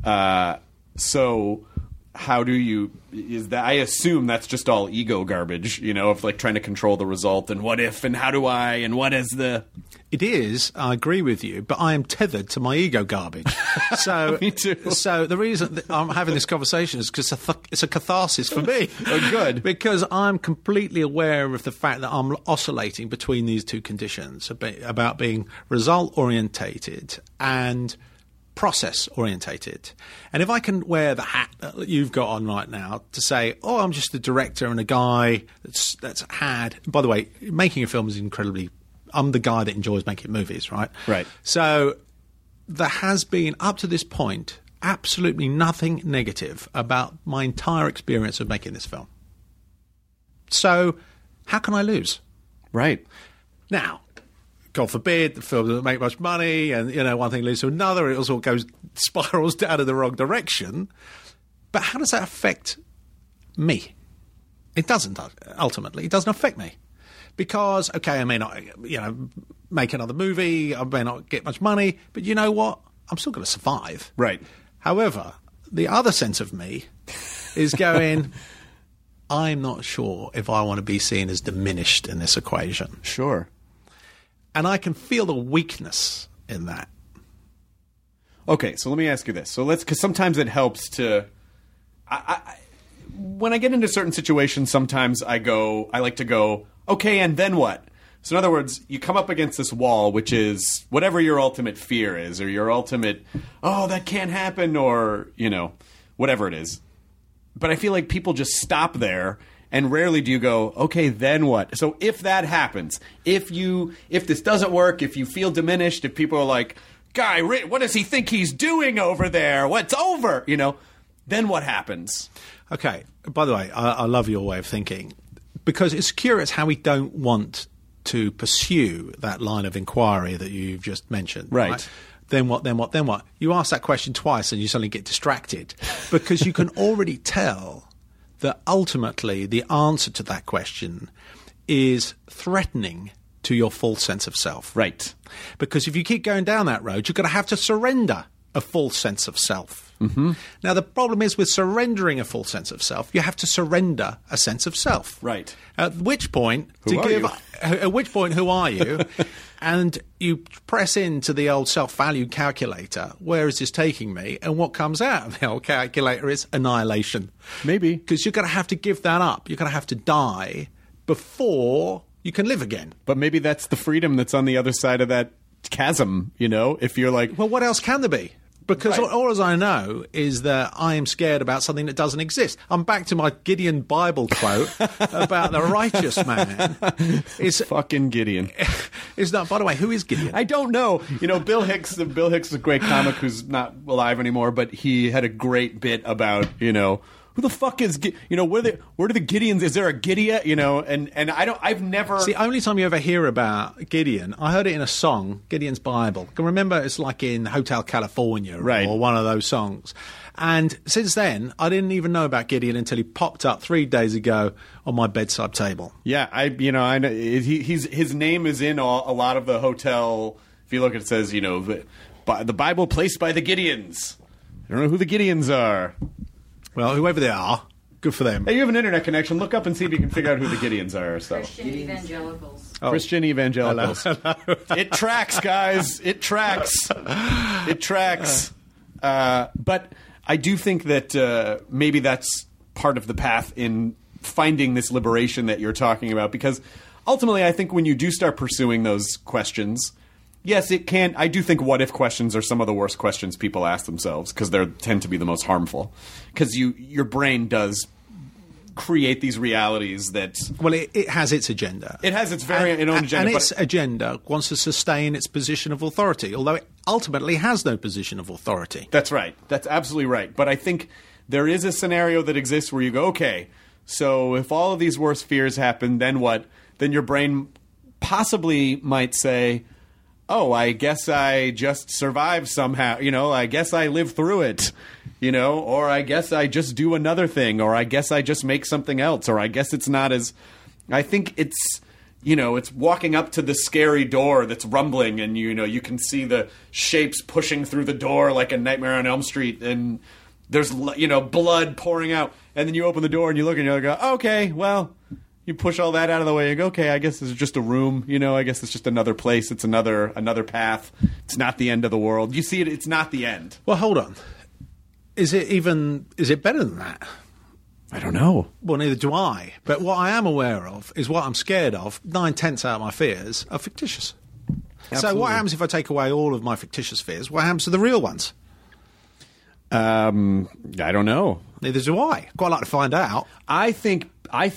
So how do you – is that – I assume that's just all ego garbage, of like trying to control the result and what if and how do I and what is the – It is. I agree with you, but I am tethered to my ego garbage. So Me too. So the reason that I'm having this conversation is because it's a catharsis for me. Oh, good. Because I'm completely aware of the fact that I'm oscillating between these two conditions about being result-orientated and – process-orientated. And if I can wear the hat that you've got on right now to say, oh, I'm just a director and a guy that's had... By the way, making a film is incredibly... I'm the guy that enjoys making movies, right? Right. So there has been, up to this point, absolutely nothing negative about my entire experience of making this film. So how can I lose? Right. Now... God forbid, the film doesn't make much money, and one thing leads to another. It also spirals down in the wrong direction. But how does that affect me? It doesn't. Ultimately, it doesn't affect me because I may not, make another movie. I may not get much money, but you know what? I'm still going to survive. Right. However, the other sense of me is going. I'm not sure if I want to be seen as diminished in this equation. Sure. And I can feel the weakness in that. Okay, so let me ask you this. So because sometimes it helps to, when I get into certain situations, sometimes I like to go, okay, and then what? So in other words, you come up against this wall, which is whatever your ultimate fear is, or your ultimate, oh, that can't happen, or, whatever it is. But I feel like people just stop there. And rarely do you go, okay, then what? So if that happens, if this doesn't work, if you feel diminished, if people are like, guy, what does he think he's doing over there? What's over? Then what happens? Okay. By the way, I love your way of thinking because it's curious how we don't want to pursue that line of inquiry that you've just mentioned. Right. Then what, then what, then what? You ask that question twice and you suddenly get distracted because you can already tell that ultimately the answer to that question is threatening to your false sense of self. Right. Because if you keep going down that road, you're going to have to surrender a false sense of self. Mm-hmm. Now, the problem is with surrendering a false sense of self, you have to surrender a sense of self. Right. At which point, who are you? And you press into the old self-value calculator. Where is this taking me? And what comes out of the old calculator is annihilation. Maybe. Because you're going to have to give that up. You're going to have to die before you can live again. But maybe that's the freedom that's on the other side of that chasm, if you're like... Well, what else can there be? Because right. all as I know is that I am scared about something that doesn't exist. I'm back to my Gideon Bible quote about the righteous man. It's fucking Gideon. Is not. By the way, who is Gideon? I don't know. Bill Hicks. Bill Hicks is a great comic who's not alive anymore, but he had a great bit about who the fuck is where do the Gideons? Is there a Gideon? And I've never. See, only time you ever hear about Gideon, I heard it in a song, Gideon's Bible. Can remember it's like in Hotel California, right, or one of those songs. And since then, I didn't even know about Gideon until he popped up 3 days ago on my bedside table. Yeah, I know his name is in a lot of the hotel. If you look, it says the Bible placed by the Gideons. I don't know who the Gideons are. Well, whoever they are, Good for them. Hey, you have an internet connection. Look up and see if you can figure out who the Gideons are. So. Christian evangelicals. Christian evangelicals. It tracks, guys. It tracks. It tracks. But I do think that maybe that's part of the path in finding this liberation that you're talking about, because ultimately I think when you do start pursuing those questions, yes, it can. I do think what if questions are some of the worst questions people ask themselves, because they tend to be the most harmful, because your brain does create these realities that... Well, it has its agenda. It has its own agenda. And its agenda wants to sustain its position of authority, although it ultimately has no position of authority. That's right. That's absolutely right. But I think there is a scenario that exists where you go, okay, so if all of these worst fears happen, then what? Then your brain possibly might say, oh, I guess I just survived somehow. I guess I lived through it. Or I guess I just do another thing. Or I guess I just make something else. Or I guess it's not as... I think it's... it's walking up to the scary door that's rumbling, and you can see the shapes pushing through the door like a Nightmare on Elm Street, and there's blood pouring out, and then you open the door and you look and you're like, oh, okay, well, you push all that out of the way. You go, okay, I guess this is just a room. I guess it's just another place. It's another path. It's not the end of the world. You see it. It's not the end. Well, hold on. Is it better than that? I don't know. Well, neither do I. But what I am aware of is what I'm scared of. 9/10 out of my fears are fictitious. Absolutely. So what happens if I take away all of my fictitious fears? What happens to the real ones? I don't know. Neither do I. Quite like to find out. I think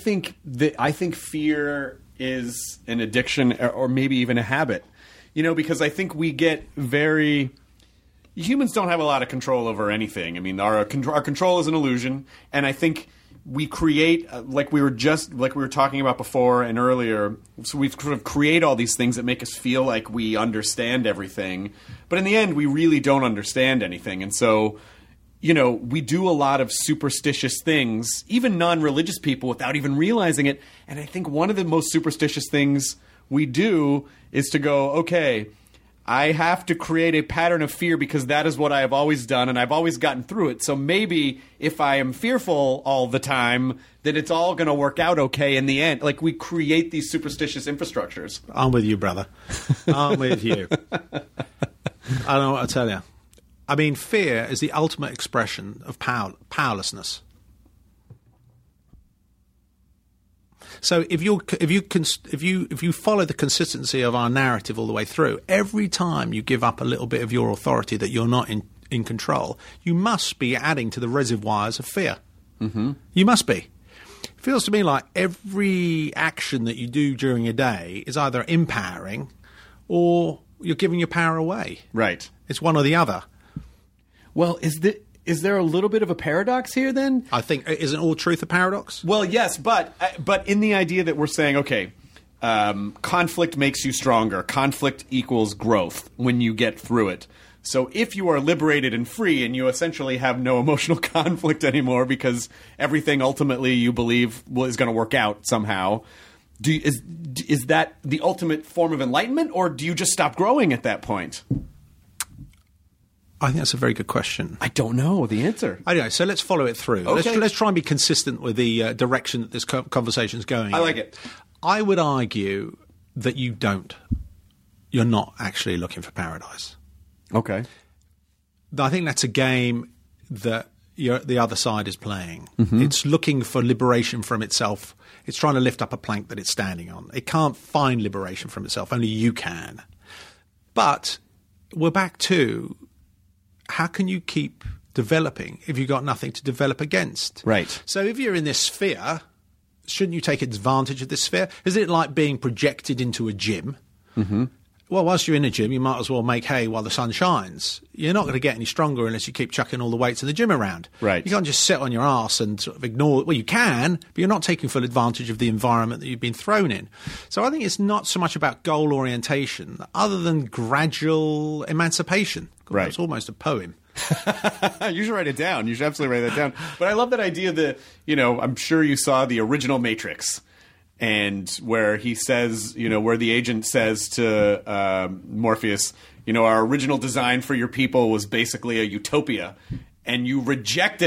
fear is an addiction, or maybe even a habit. Because I think we get very... Humans don't have a lot of control over anything. I mean, our control is an illusion, and I think we create, like we were talking about before and earlier. So we sort of create all these things that make us feel like we understand everything, but in the end, we really don't understand anything, and so. We do a lot of superstitious things, even non-religious people, without even realizing it. And I think one of the most superstitious things we do is to go, okay, I have to create a pattern of fear because that is what I have always done, and I've always gotten through it. So maybe if I am fearful all the time, then it's all going to work out okay in the end. Like, we create these superstitious infrastructures. I'm with you, brother. I'm with you. I don't know what to tell you. I mean, fear is the ultimate expression of powerlessness. So if you follow the consistency of our narrative all the way through, every time you give up a little bit of your authority that you're not in control, you must be adding to the reservoirs of fear. Mm-hmm. You must be. It feels to me like every action that you do during a day is either empowering or you're giving your power away. Right. It's one or the other. Well, is there a little bit of a paradox here then? I think, isn't all truth a paradox? Well, yes, but in the idea that we're saying, okay, conflict makes you stronger. Conflict equals growth when you get through it. So if you are liberated and free and you essentially have no emotional conflict anymore because everything ultimately you believe is going to work out somehow, is that the ultimate form of enlightenment, or do you just stop growing at that point? I think that's a very good question. I don't know the answer. Anyway, so let's follow it through. Okay. Let's try and be consistent with the direction that this conversation is going. I like it. I would argue that you're not actually looking for paradise. Okay. I think that's a game that the other side is playing. Mm-hmm. It's looking for liberation from itself. It's trying to lift up a plank that it's standing on. It can't find liberation from itself. Only you can. But we're back to... how can you keep developing if you've got nothing to develop against? Right. So if you're in this sphere, shouldn't you take advantage of this sphere? Isn't it like being projected into a gym? Mm-hmm. Well, whilst you're in a gym, you might as well make hay while the sun shines. You're not going to get any stronger unless you keep chucking all the weights in the gym around. Right. You can't just sit on your arse and sort of ignore... Well, you can, but you're not taking full advantage of the environment that you've been thrown in. So I think it's not so much about goal orientation other than gradual emancipation. God, right. That's almost a poem. You should write it down. You should absolutely write that down. But I love that idea that, I'm sure you saw the original Matrix, and where he says, where the agent says to Morpheus, our original design for your people was basically a utopia, and you rejected it.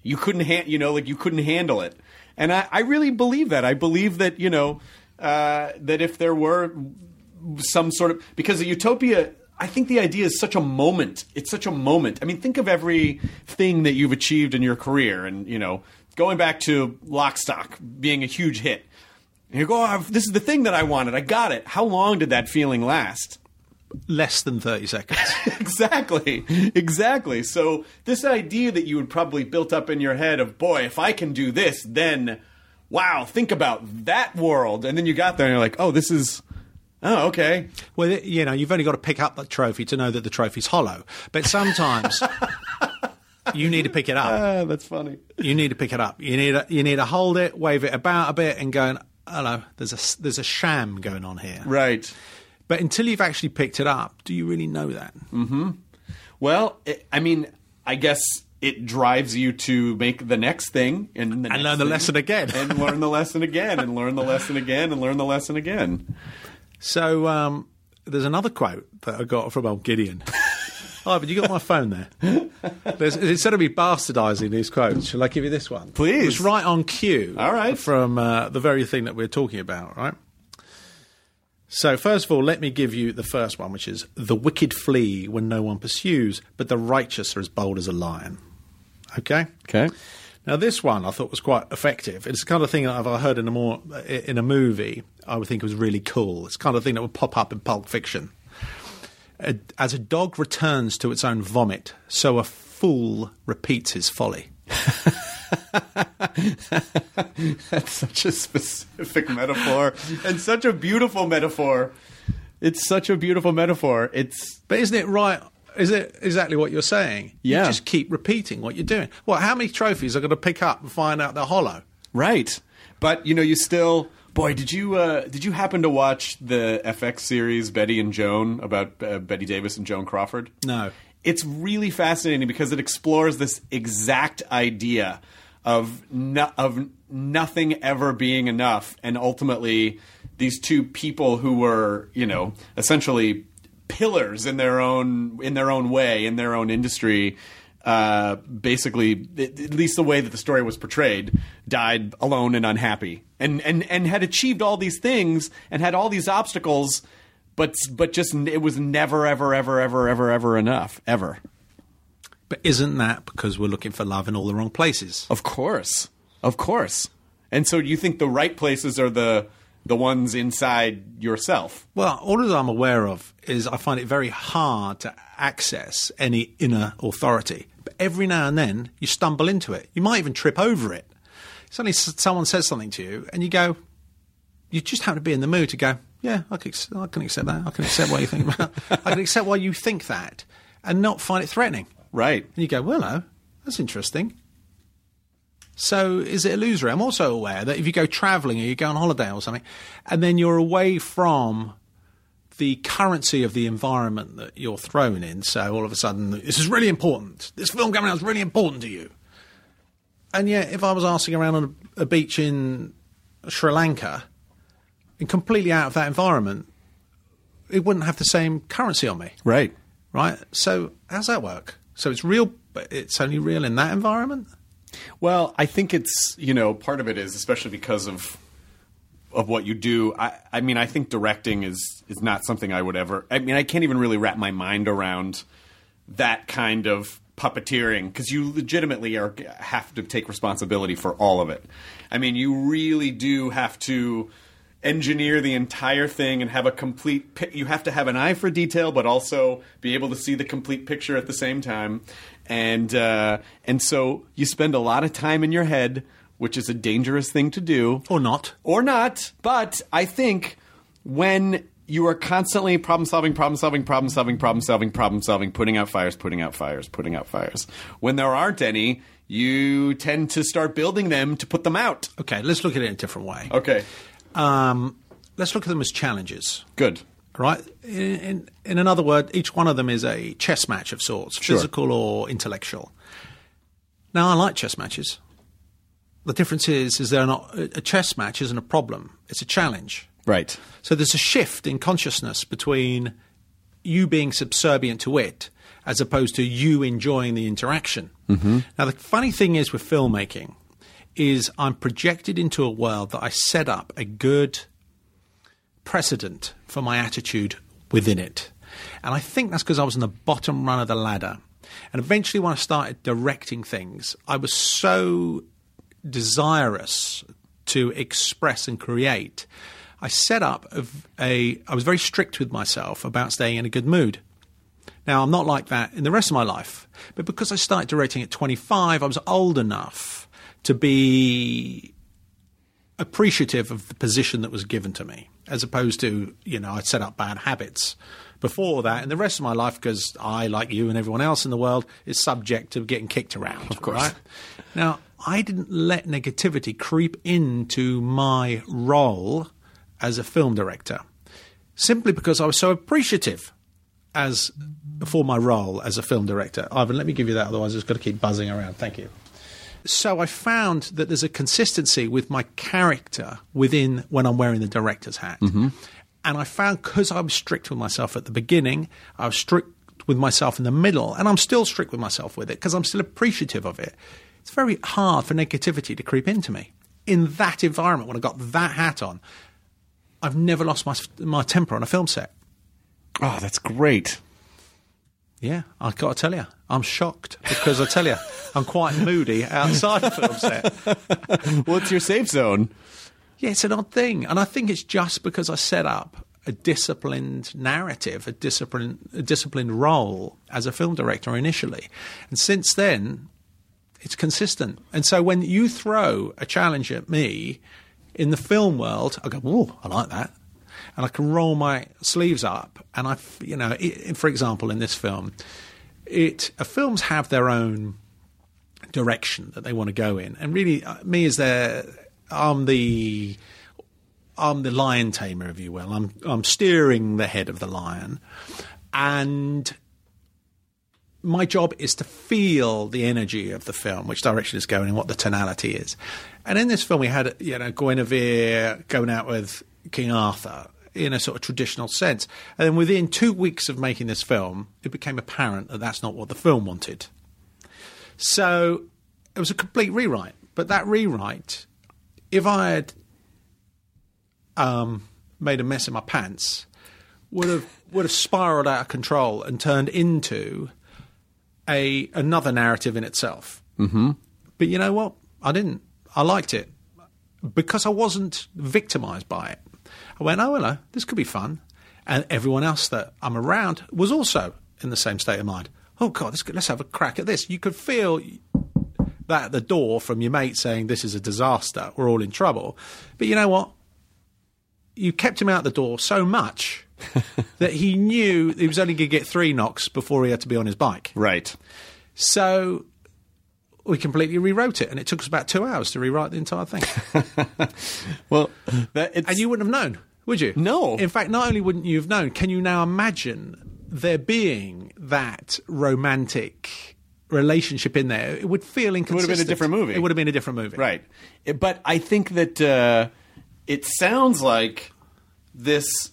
You couldn't you couldn't handle it. And I really believe that. I believe that, that if there were some sort of, because a utopia, I think the idea is such a moment. It's such a moment. I mean, think of everything that you've achieved in your career, and going back to Lock, Stock being a huge hit. And you go, this is the thing that I wanted. I got it. How long did that feeling last? Less than 30 seconds. Exactly. So this idea that you had probably built up in your head of, boy, if I can do this, then, wow, think about that world. And then you got there and you're like, oh, this is... Oh, okay. Well, you've only got to pick up that trophy to know that the trophy's hollow. But sometimes you need to pick it up. That's funny. You need to pick it up. You need to hold it, wave it about a bit, and go, hello, there's a sham going on here. Right. But until you've actually picked it up, do you really know that? Mm-hmm. Well, I guess it drives you to make the next thing and learn the lesson again. And learn the lesson again and learn the lesson again and learn the lesson again. So there's another quote that I got from old Gideon. Oh, but you got my phone there. Instead of me bastardising these quotes, shall I give you this one? Please. It's right on cue. All right. From the very thing that we're talking about, right? So first of all, let me give you the first one, which is, the wicked flee when no one pursues, but the righteous are as bold as a lion. Okay? Okay. Now, this one I thought was quite effective. It's the kind of thing that if I heard in a movie, I would think it was really cool. It's the kind of thing that would pop up in Pulp Fiction. As a dog returns to its own vomit, so a fool repeats his folly. That's such a specific metaphor and such a beautiful metaphor. It's such a beautiful metaphor. But isn't it right? Is it exactly what you're saying? Yeah. You just keep repeating what you're doing. Well, how many trophies are going to pick up and find out they're hollow? Right. But, you still... Boy, did you happen to watch the FX series Betty and Joan about Betty Davis and Joan Crawford? No. It's really fascinating because it explores this exact idea of nothing ever being enough, and ultimately these two people who were, essentially pillars in their own way, in their own industry, basically, at least the way that the story was portrayed, died alone and unhappy, and had achieved all these things and had all these obstacles, but just it was never ever enough, ever. But isn't that because we're looking for love in all the wrong places? Of course. And so you think the right places are the ones inside yourself? Well, all that I'm aware of is I find it very hard to access any inner authority. But every now and then you stumble into it. You might even trip over it. Suddenly someone says something to you and you just happen to be in the mood to go, yeah, I can accept that. I can accept what you think about. I can accept why you think that and not find it threatening. Right. And you go, well, no, that's interesting. So is it illusory? I'm also aware that if you go travelling or you go on holiday or something, and then you're away from the currency of the environment that you're thrown in, so all of a sudden, this is really important. This film coming out is really important to you. And yet, if I was arsing around on a beach in Sri Lanka and completely out of that environment, it wouldn't have the same currency on me. Right. Right? So how's that work? So it's real, but it's only real in that environment? Well, I think it's, part of it is, especially because of what you do. I mean, I think directing is not something I would ever... I mean, I can't even really wrap my mind around that kind of puppeteering, because you legitimately have to take responsibility for all of it. I mean, you really do have to engineer the entire thing and have a complete... You have to have an eye for detail, but also be able to see the complete picture at the same time. And so you spend a lot of time in your head, which is a dangerous thing to do. Or not. But I think when you are constantly problem solving, putting out fires. When there aren't any, you tend to start building them to put them out. Okay, let's look at it in a different way. Okay. Let's look at them as challenges. Good. Right? In another word, each one of them is a chess match of sorts, Sure. physical or intellectual. Now, I like chess matches. The difference is they're not... A chess match isn't a problem. It's a challenge. Right. So there's a shift in consciousness between you being subservient to it as opposed to you enjoying the interaction. Now, the funny thing is with filmmaking is I'm projected into a world that I set up a good precedent for my attitude within it. And I think that's because I was in the bottom rung of the ladder. And eventually when I started directing things, I was so desirous to express and create. I set up I was very strict with myself about staying in a good mood. Now, I'm not like that in the rest of my life. But because I started directing at 25, I was old enough to be appreciative of the position that was given to me, as opposed to, I'd set up bad habits before that. And the rest of my life, because I, like you and everyone else in the world, is subject to getting kicked around. Of course. Right? Now, I didn't let negativity creep into my role as a film director, simply because I was so appreciative for my role as a film director. Ivan, let me give you that, otherwise it's got to keep buzzing around. Thank you. So I found that there's a consistency with my character when I'm wearing the director's hat. And I found, because I was strict with myself at the beginning, I was strict with myself in the middle, and I'm still strict with myself with it because I'm still appreciative of it. It's very hard for negativity to creep into me. In that environment, when I got that hat on, I've never lost my temper on a film set. Oh, that's great. Yeah, I've got to tell you, I'm shocked because I tell you, I'm quite moody outside the film set. What's your safe zone? Yeah, it's an odd thing. And I think it's just because I set up a disciplined narrative, a disciplined role as a film director initially. And since then, it's consistent. And so when you throw a challenge at me in the film world, I go, whoa, I like that. And I can roll my sleeves up. And for example, in this film, films have their own direction that they want to go in. And really, me as I'm the lion tamer, if you will. I'm steering the head of the lion, and my job is to feel the energy of the film, which direction it's going, and what the tonality is. And in this film, we had Guinevere going out with King Arthur in a sort of traditional sense. And then within 2 weeks of making this film, it became apparent that that's not what the film wanted. So it was a complete rewrite. But that rewrite, if I had made a mess in my pants, would have spiraled out of control and turned into another narrative in itself. But you know what? I didn't. I liked it because I wasn't victimised by it. I went, oh, hello, this could be fun. And everyone else that I'm around was also in the same state of mind. Oh, God, let's have a crack at this. You could feel that at the door from your mate saying, this is a disaster, we're all in trouble. But you know what? You kept him out the door so much that he knew he was only going to get 3 knocks before he had to be on his bike. Right. So we completely rewrote it, and it took us about 2 hours to rewrite the entire thing. Well, and you wouldn't have known, would you? No. In fact, not only wouldn't you have known, can you now imagine there being that romantic relationship in there? It would feel inconsistent. It would have been a different movie. It would have been a different movie. Right. But I think that it sounds like this...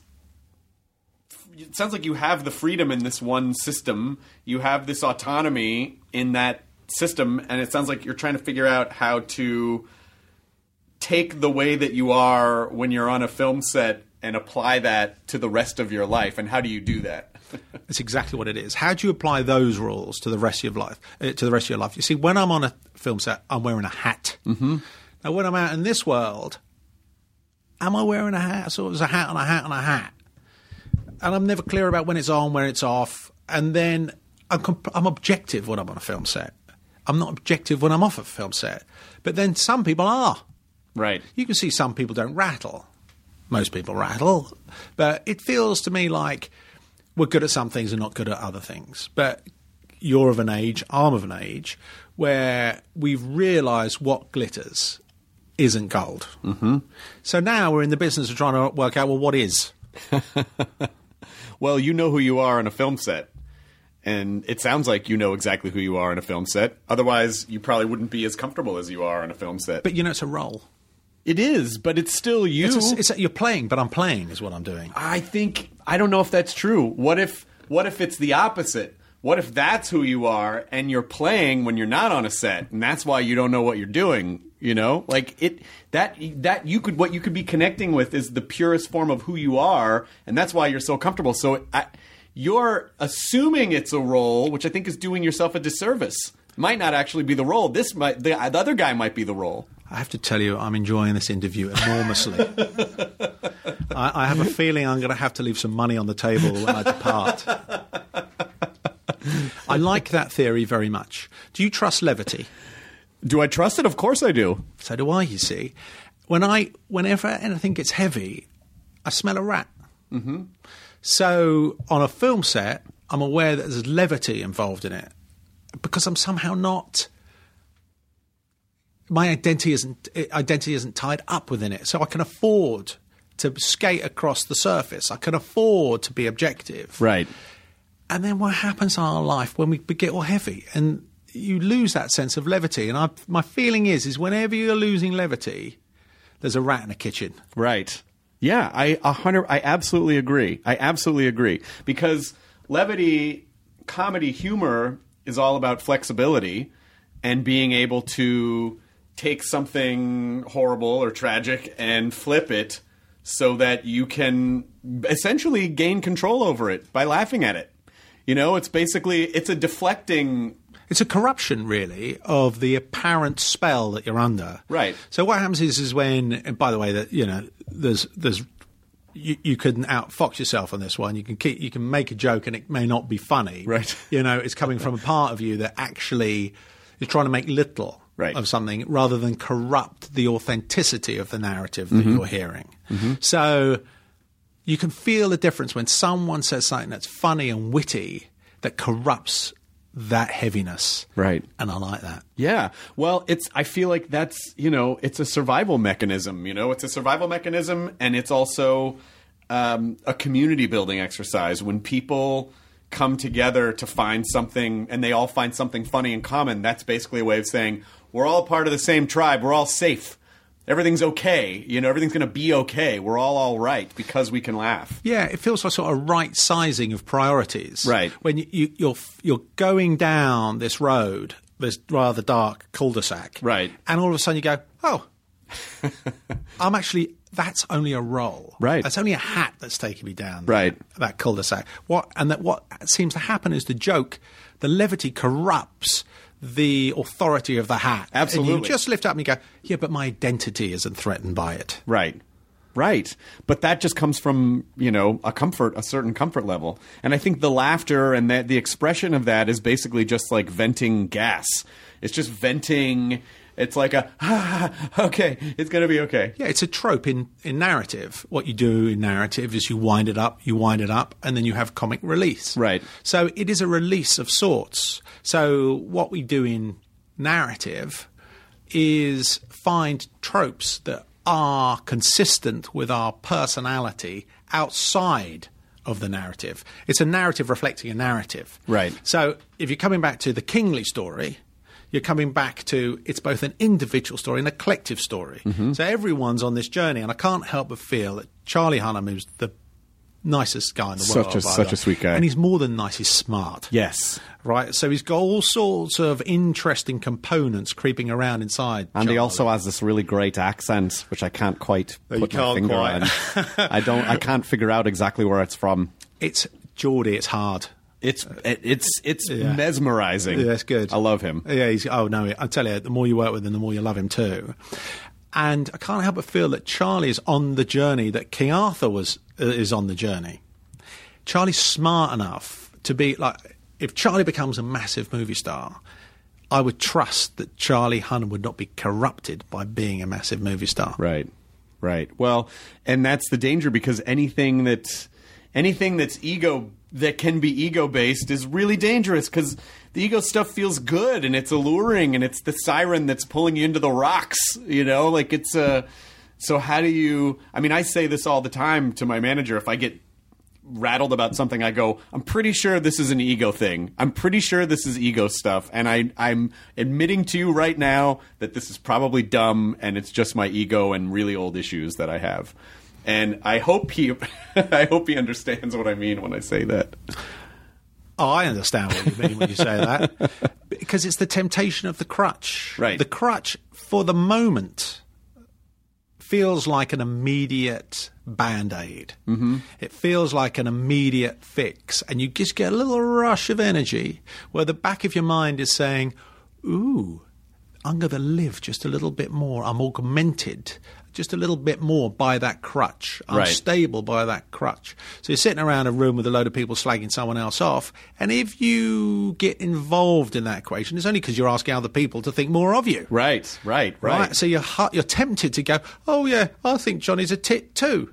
It sounds like you have the freedom in this one system. You have this autonomy in that system, and it sounds like you're trying to figure out how to take the way that you are when you're on a film set and apply that to the rest of your life. And how do you do that? That's exactly what it is. How do you apply those rules to the rest of your life? You see, when I'm on a film set, I'm wearing a hat. Now, when I'm out in this world, am I wearing a hat? So it was a hat on a hat on a hat. And I'm never clear about when it's on, when it's off. And then I'm objective when I'm on a film set. I'm not objective when I'm off a film set. But then some people are. Right. You can see some people don't rattle. Most people rattle. But it feels to me like we're good at some things and not good at other things. But you're of an age, I'm of an age, where we've realised what glitters isn't gold. So now we're in the business of trying to work out, well, what is? Well, you know who you are on a film set. And it sounds like you know exactly who you are on a film set. Otherwise, you probably wouldn't be as comfortable as you are on a film set. But, it's a role. It is, but it's still you. You're playing, but I'm playing is what I'm doing. I don't know if that's true. What if it's the opposite? what if that's who you are and you're playing when you're not on a set, and that's why you don't know what you're doing? You know, like what you could be connecting with is the purest form of who you are, and that's why you're so comfortable. So you're assuming it's a role, which I think is doing yourself a disservice. Might not actually be the role. The other guy might be the role. I have to tell you, I'm enjoying this interview enormously. I have a feeling I'm going to have to leave some money on the table when I depart. I like that theory very much. Do you trust levity? Do I trust it? Of course I do. So do I, you see. Whenever anything gets heavy, I smell a rat. Mm-hmm. So on a film set, I'm aware that there's levity involved in it because I'm somehow not... My identity isn't tied up within it. So I can afford to skate across the surface. I can afford to be objective. Right. And then what happens in our life when we get all heavy and you lose that sense of levity? And my feeling is whenever you're losing levity, there's a rat in the kitchen. Right. Yeah, I absolutely agree. I absolutely agree. Because levity, comedy, humor is all about flexibility and being able to take something horrible or tragic and flip it so that you can essentially gain control over it by laughing at it. You know, it's a deflecting... It's a corruption, really, of the apparent spell that you're under. Right. So what happens is when, and by the way, that there's you can outfox yourself on this one. You can make a joke and it may not be funny. Right. It's coming from a part of you that actually is trying to make little of something rather than corrupt the authenticity of the narrative that you're hearing. Mm-hmm. So you can feel the difference when someone says something that's funny and witty that corrupts that heaviness. Right. And I like that. Yeah. Well, I feel like that's, it's a survival mechanism, it's a survival mechanism, and it's also a community building exercise when people come together to find something and they all find something funny in common. That's basically a way of saying we're all part of the same tribe. We're all safe. Everything's okay. Everything's going to be okay. We're all right because we can laugh. Yeah, it feels like sort of right sizing of priorities. Right. When you're going down this road, this rather dark cul-de-sac. Right. And all of a sudden you go, oh, that's only a roll. Right. That's only a hat that's taking me down that cul-de-sac. What seems to happen is the levity corrupts the authority of the hat. Absolutely. And you just lift up and you go, yeah, but my identity isn't threatened by it. Right. Right. But that just comes from, a certain comfort level. And I think the laughter and the expression of that is basically just like venting gas. It's just venting. It's like okay, it's going to be okay. Yeah, it's a trope in narrative. What you do in narrative is you wind it up, and then you have comic release. Right. So it is a release of sorts. So what we do in narrative is find tropes that are consistent with our personality outside of the narrative. It's a narrative reflecting a narrative. Right. So if you're coming back to the Kingsley story, you're coming back to it's both an individual story and a collective story. Mm-hmm. So everyone's on this journey, and I can't help but feel that Charlie Hunnam is the nicest guy in the world. Such a sweet guy. And he's more than nice, he's smart. Yes. Right, so he's got all sorts of interesting components creeping around inside. And Charlie. He also has this really great accent, which I can't quite put my finger on. I can't figure out exactly where it's from. It's Geordie, it's hard. It's mesmerizing. Yeah, it's good. I love him. Yeah, I tell you, the more you work with him, the more you love him too. And I can't help but feel that Charlie is on the journey that King Arthur is on the journey. Charlie's smart enough to be like, if Charlie becomes a massive movie star, I would trust that Charlie Hunnam would not be corrupted by being a massive movie star. Right. Well, and that's the danger, because anything that's that can be ego-based is really dangerous, because the ego stuff feels good and it's alluring and it's the siren that's pulling you into the rocks, like it's so how do you... I mean, I say this all the time to my manager. If I get rattled about something, I go, I'm pretty sure this is an ego thing. I'm pretty sure this is ego stuff, and I'm admitting to you right now that this is probably dumb and it's just my ego and really old issues that I have. And I hope he understands what I mean when I say that. Oh, I understand what you mean when you say that. Because it's the temptation of the crutch. Right. The crutch, for the moment, feels like an immediate Band-Aid. Mm-hmm. It feels like an immediate fix. And you just get a little rush of energy where the back of your mind is saying, ooh, I'm going to live just a little bit more. I'm augmented just a little bit more by that crutch. I'm Right. stable by that crutch. So you're sitting around a room with a load of people slagging someone else off, and if you get involved in that equation, it's only because you're asking other people to think more of you. Right. So you're tempted to go, oh yeah, I think Johnny's a tit too.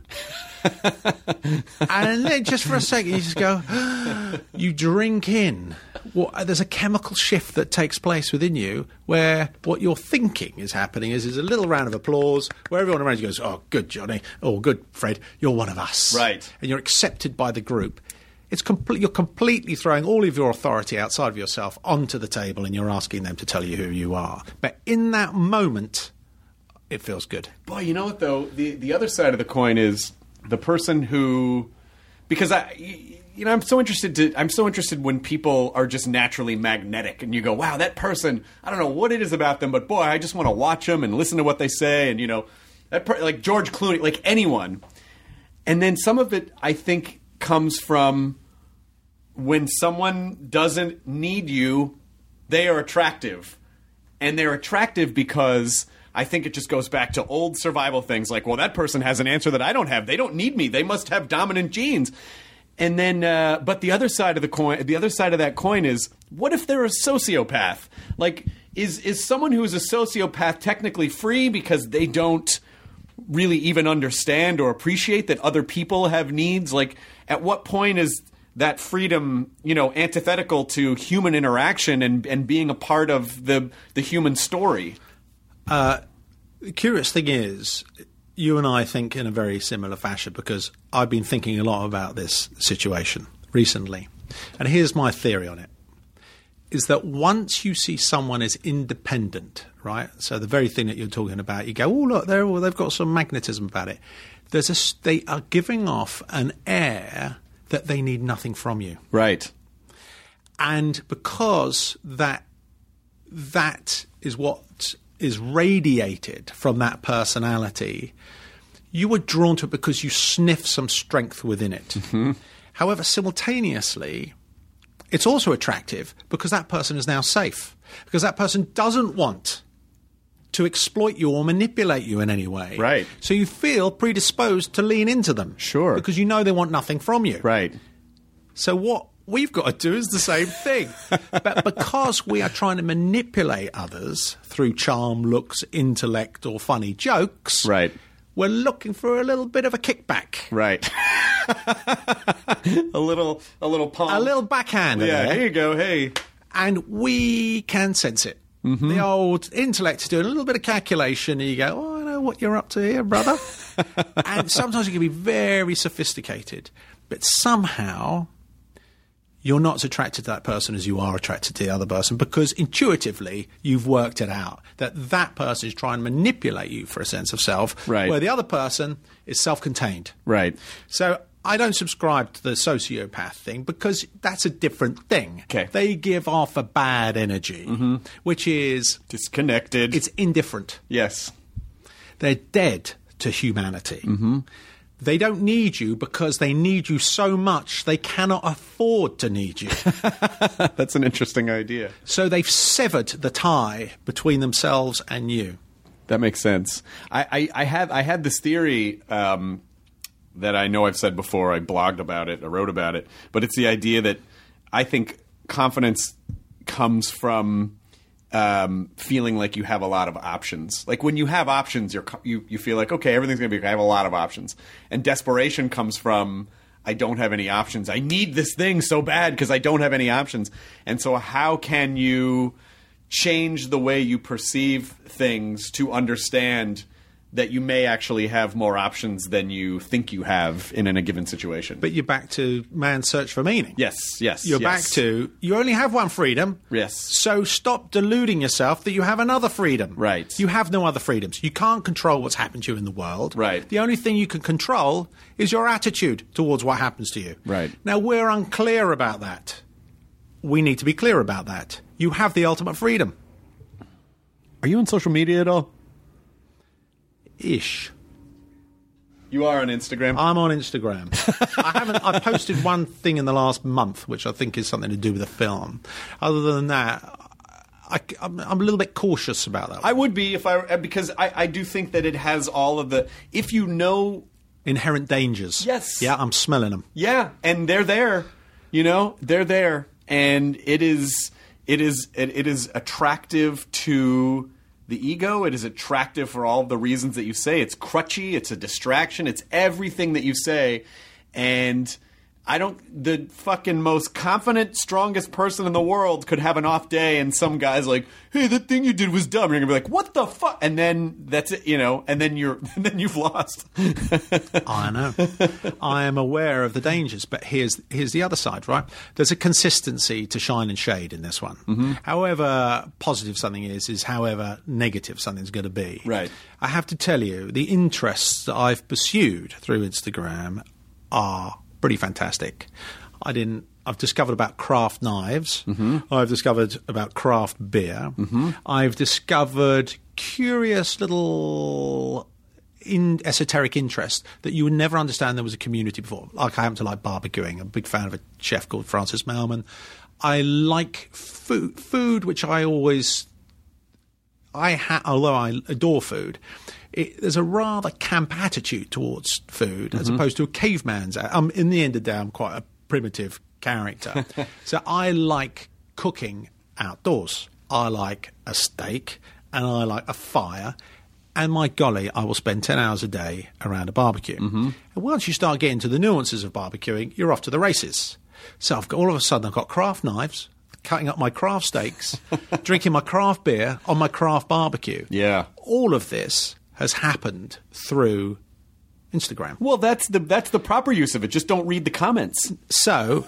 And then just for a second you just go, you drink in. There's a chemical shift that takes place within you where what you're thinking is happening is a little round of applause where everyone around you goes, oh, good, Johnny. Oh, good, Fred. You're one of us. Right. And you're accepted by the group. You're completely throwing all of your authority outside of yourself onto the table and you're asking them to tell you who you are. But in that moment, it feels good. Boy, you know what though? The other side of the coin is the person who, because I'm so interested when people are just naturally magnetic, and you go, wow, that person, I don't know what it is about them, but boy, I just want to watch them and listen to what they say, and like George Clooney, like anyone. And then some of it, I think, comes from when someone doesn't need you, they are attractive, and they're attractive because I think it just goes back to old survival things like, well, that person has an answer that I don't have. They don't need me. They must have dominant genes. And then, but the other side of that coin is, what if they're a sociopath? Like, is someone who is a sociopath technically free because they don't really even understand or appreciate that other people have needs? Like, at what point is that freedom, antithetical to human interaction and being a part of the human story? The curious thing is, you and I think in a very similar fashion because I've been thinking a lot about this situation recently. And here's my theory on it, is that once you see someone as independent, right? So the very thing that you're talking about, you go, oh, look, they've got some magnetism about it. They are giving off an air that they need nothing from you. Right. And because that is what is radiated from that personality, you are drawn to it because you sniff some strength within it. Mm-hmm. However, simultaneously, it's also attractive because that person is now safe, because that person doesn't want to exploit you or manipulate you in any way. Right. So you feel predisposed to lean into them. Sure. Because you know they want nothing from you. Right. So what we've got to do is the same thing. But because we are trying to manipulate others through charm, looks, intellect, or funny jokes, right, we're looking for a little bit of a kickback. Right. a little palm. A little backhand. Yeah, there. here you go. Hey. And we can sense it. Mm-hmm. The old intellect is doing a little bit of calculation, and you go, oh, I know what you're up to here, brother. And sometimes it can be very sophisticated. But somehow you're not as attracted to that person as you are attracted to the other person, because intuitively you've worked it out that that person is trying to manipulate you for a sense of self, right, where the other person is self-contained. Right. So I don't subscribe to the sociopath thing because that's a different thing. Okay. They give off a bad energy, mm-hmm, which is disconnected. It's indifferent. Yes. They're dead to humanity. Mm-hmm. They don't need you because they need you so much they cannot afford to need you. That's an interesting idea. So they've severed the tie between themselves and you. That makes sense. I had this theory that I know I've said before. I blogged about it. I wrote about it. But it's the idea that I think confidence comes from feeling like you have a lot of options. Like when you have options, you feel like, okay, everything's going to be okay. I have a lot of options. And desperation comes from, I don't have any options. I need this thing so bad because I don't have any options. And so how can you change the way you perceive things to understand that you may actually have more options than you think you have in a given situation? But you're back to man's search for meaning. Yes. You're back to, you only have one freedom. Yes. So stop deluding yourself that you have another freedom. Right. You have no other freedoms. You can't control what's happened to you in the world. Right. The only thing you can control is your attitude towards what happens to you. Right. Now, we're unclear about that we need to be clear about that. You have the ultimate freedom. Are you on social media at all? Ish. You are on Instagram. I'm on Instagram. I posted one thing in the last month, which I think is something to do with the film. Other than that, I'm a little bit cautious about that. I would be because I do think that it has all of the, if you know, inherent dangers. Yes. Yeah, I'm smelling them. Yeah, and they're there. They're there, and it is attractive to the ego. It is attractive for all of the reasons that you say. It's crutchy. It's a distraction. It's everything that you say, and the fucking most confident, strongest person in the world could have an off day, and some guy's like, "Hey, that thing you did was dumb." And you're gonna be like, "What the fuck?" And then that's it, and then you've lost. I know. I am aware of the dangers, but here's the other side, right? There's a consistency to shine and shade in this one. Mm-hmm. However positive something is however negative something's going to be. Right. I have to tell you, the interests that I've pursued through Instagram are pretty fantastic. I've discovered about craft knives. Mm-hmm. I've discovered about craft beer. Mm-hmm. I've discovered curious little esoteric interest that you would never understand there was a community before. Like I happen to like barbecuing. I'm a big fan of a chef called Francis Melman. I like food which I always... although I adore food, there's a rather camp attitude towards food as opposed to a caveman's. In the end of the day, I'm quite a primitive character. So I like cooking outdoors. I like a steak and I like a fire. And my golly, I will spend 10 hours a day around a barbecue. Mm-hmm. And once you start getting to the nuances of barbecuing, you're off to the races. So all of a sudden I've got craft knives, cutting up my craft steaks, drinking my craft beer on my craft barbecue. Yeah. All of this has happened through Instagram. Well, that's the proper use of it. Just don't read the comments. So,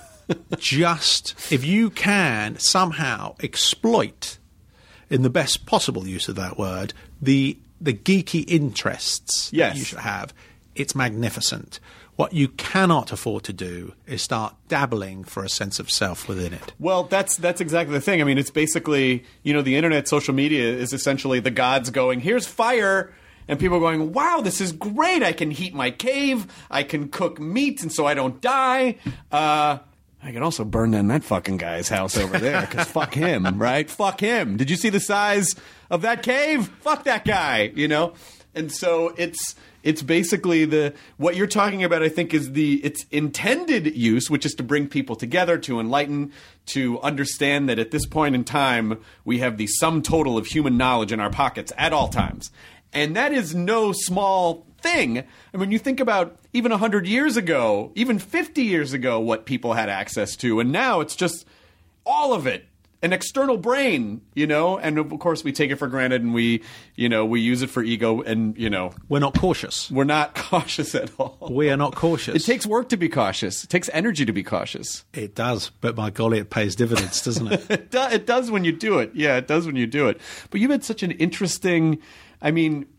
just if you can somehow exploit, in the best possible use of that word, the geeky interests that you should have, it's magnificent. What you cannot afford to do is start dabbling for a sense of self within it. Well, that's exactly the thing. I mean, it's basically, the internet, social media is essentially the gods going, here's fire, and people going, wow, this is great. I can heat my cave. I can cook meat, and so I don't die. I can also burn down that fucking guy's house over there, because fuck him, right? Fuck him. Did you see the size of that cave? Fuck that guy, And so it's basically what you're talking about, I think, is its intended use, which is to bring people together, to enlighten, to understand that at this point in time, we have the sum total of human knowledge in our pockets at all times. And that is no small thing. I mean, you think about even 100 years ago, even 50 years ago, what people had access to. And now it's just all of it. An external brain, and of course we take it for granted and we use it for ego and, We're not cautious. We're not cautious at all. We are not cautious. It takes work to be cautious. It takes energy to be cautious. It does, but by golly, it pays dividends, doesn't it? It does when you do it. Yeah, it does when you do it. But you've had such an interesting, this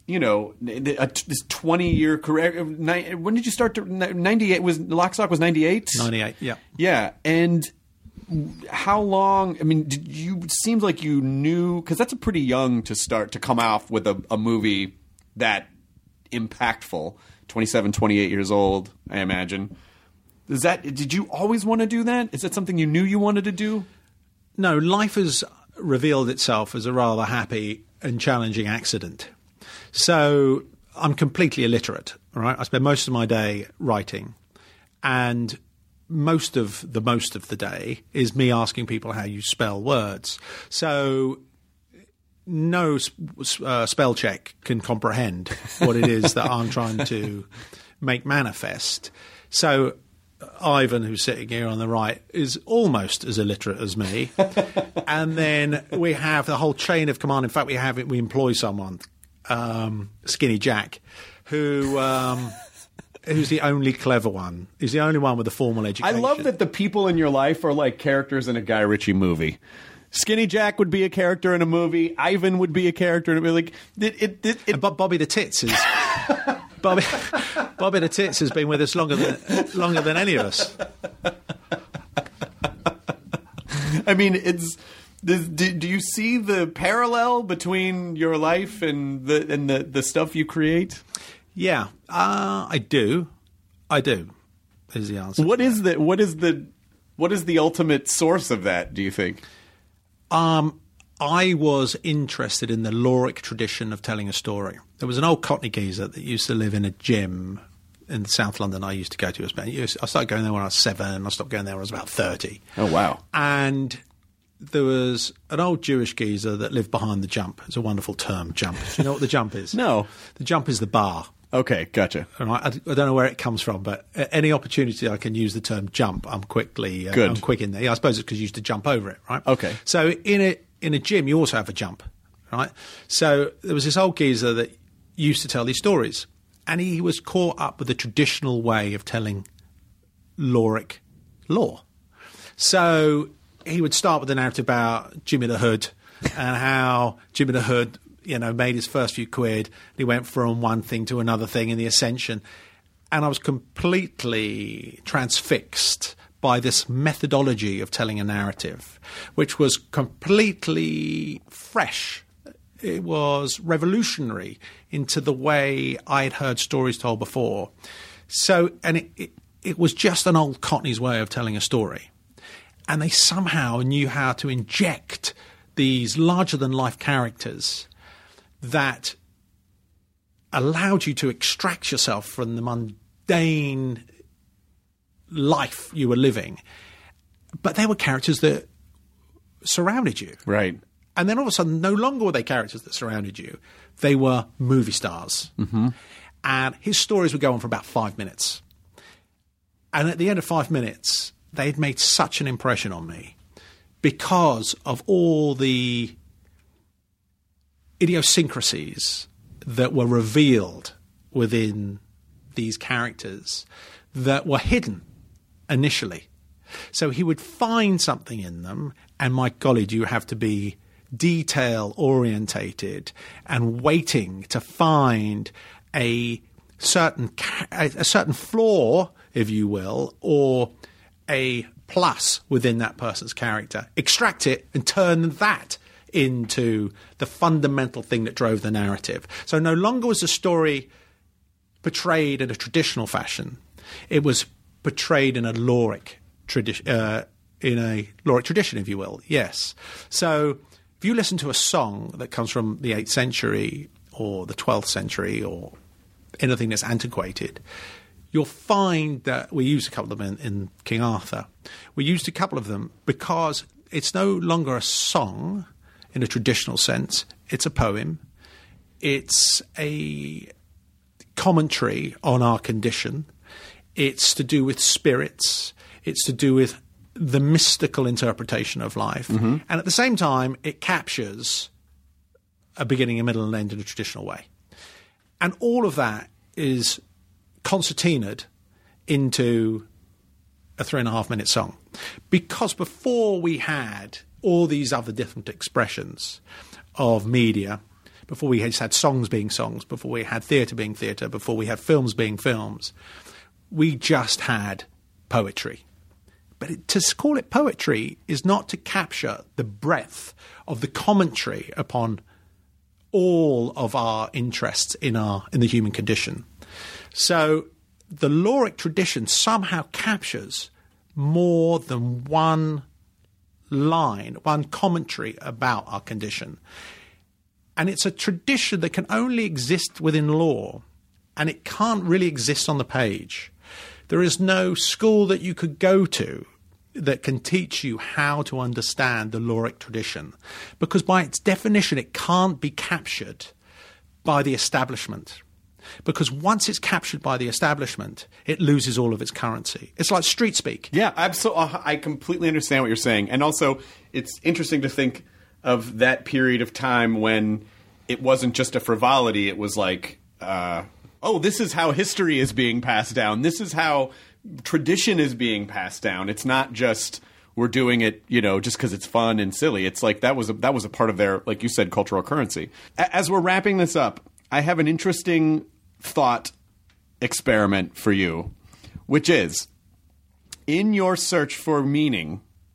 20-year career. When did you start to, 98, Lock, Stock was 98? 98, yeah. Yeah, and how long? I mean, it seems like you knew, because that's a pretty young to start to come off with a movie that impactful. 27, 28 years old, I imagine. Did you always want to do that? Is that something you knew you wanted to do? No, life has revealed itself as a rather happy and challenging accident. So I'm completely illiterate, right? I spend most of my day writing, and most of the day is me asking people how you spell words. So no spell check can comprehend what it is that I'm trying to make manifest. So Ivan, who's sitting here on the right, is almost as illiterate as me. And then we have the whole chain of command. In fact, we employ someone, Skinny Jack, who's the only clever one. He's the only one with a formal education. I love that the people in your life are like characters in a Guy Ritchie movie. Skinny Jack would be a character in a movie. Ivan would be a character in a movie. And Bobby the Tits is... Bobby the Tits has been with us longer than any of us. I mean, do you see the parallel between your life and the stuff you create? Yeah, I do. Is the answer. What is the ultimate source of that, do you think? I was interested in the Loric tradition of telling a story. There was an old Cockney geezer that used to live in a gym in South London I used to go to. I started going there when I was 7, and I stopped going there when I was about 30. Oh, wow. And there was an old Jewish geezer that lived behind the jump. It's a wonderful term, jump. Do you know what the jump is? No. The jump is the bar. Okay, gotcha. And I don't know where it comes from, but any opportunity I can use the term jump, I'm quick in there. I suppose it's because you used to jump over it, right? Okay. So in a gym, you also have a jump, right? So there was this old geezer that used to tell these stories, and he was caught up with the traditional way of telling Loric lore. So he would start with a narrative about Jimmy the Hood and how Jimmy the Hood, made his first few quid. He went from one thing to another thing in the Ascension. And I was completely transfixed by this methodology of telling a narrative, which was completely fresh. It was revolutionary into the way I'd heard stories told before. So, and it was just an old Cockney's way of telling a story. And they somehow knew how to inject these larger-than-life characters that allowed you to extract yourself from the mundane life you were living. But they were characters that surrounded you. Right. And then all of a sudden, no longer were they characters that surrounded you. They were movie stars. Mm-hmm. And his stories would go on for about 5 minutes. And at the end of 5 minutes, they had made such an impression on me because of all the idiosyncrasies that were revealed within these characters that were hidden initially. So he would find something in them, and my golly, do you have to be detail orientated and waiting to find a certain flaw, if you will, or a plus within that person's character, extract it and turn that into the fundamental thing that drove the narrative. So no longer was the story portrayed in a traditional fashion. It was portrayed in a Loric tradition, if you will. Yes. So if you listen to a song that comes from the 8th century or the 12th century or anything that's antiquated, you'll find that we used a couple of them in King Arthur. We used a couple of them because it's no longer a song in a traditional sense. It's a poem. It's a commentary on our condition. It's to do with spirits. It's to do with the mystical interpretation of life. Mm-hmm. And at the same time, it captures a beginning, a middle, and end in a traditional way. And all of that is concertinaed into a 3.5-minute song. Because before we had all these other different expressions of media, before we just had songs being songs, before we had theatre being theatre, before we had films being films, we just had poetry. But to call it poetry is not to capture the breadth of the commentary upon all of our interests in the human condition. So the Loric tradition somehow captures more than one line, one commentary about our condition. And it's a tradition that can only exist within law, and it can't really exist on the page. There is no school that you could go to that can teach you how to understand the Loric tradition, because by its definition, it can't be captured by the establishment. Because once it's captured by the establishment, it loses all of its currency. It's like street speak. Yeah, absolutely. I completely understand what you're saying. And also, it's interesting to think of that period of time when it wasn't just a frivolity. It was like, this is how history is being passed down. This is how tradition is being passed down. It's not just we're doing it, just because it's fun and silly. It's like that was a part of their, like you said, cultural currency. As we're wrapping this up, I have an interesting thought experiment for you, which is, in your search for meaning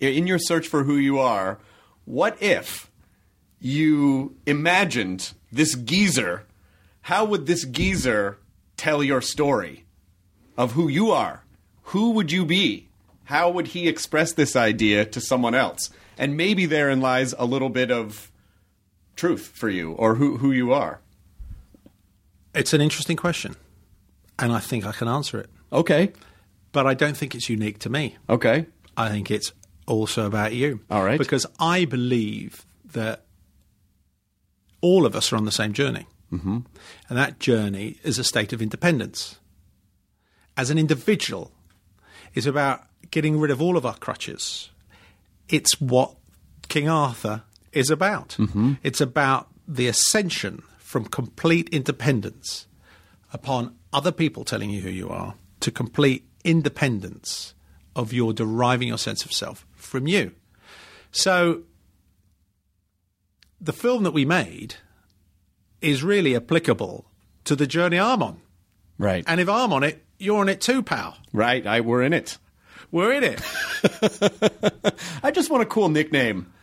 in your search for who you are, what if you imagined this geezer? How would this geezer tell your story of who you are? Who would you be? How would he express this idea to someone else? And maybe therein lies a little bit of truth for you, or who you are. It's an interesting question, and I think I can answer it. Okay. But I don't think it's unique to me. Okay. I think it's also about you. All right. Because I believe that all of us are on the same journey. Mm-hmm. And that journey is a state of independence. As an individual, it's about getting rid of all of our crutches. It's what King Arthur is about. Mm-hmm. It's about the ascension from complete independence upon other people telling you who you are to complete independence of your deriving your sense of self from you. So the film that we made is really applicable to the journey I'm on. Right. And if I'm on it, you're on it too, pal. Right. We're in it. We're in it. I just want a cool nickname.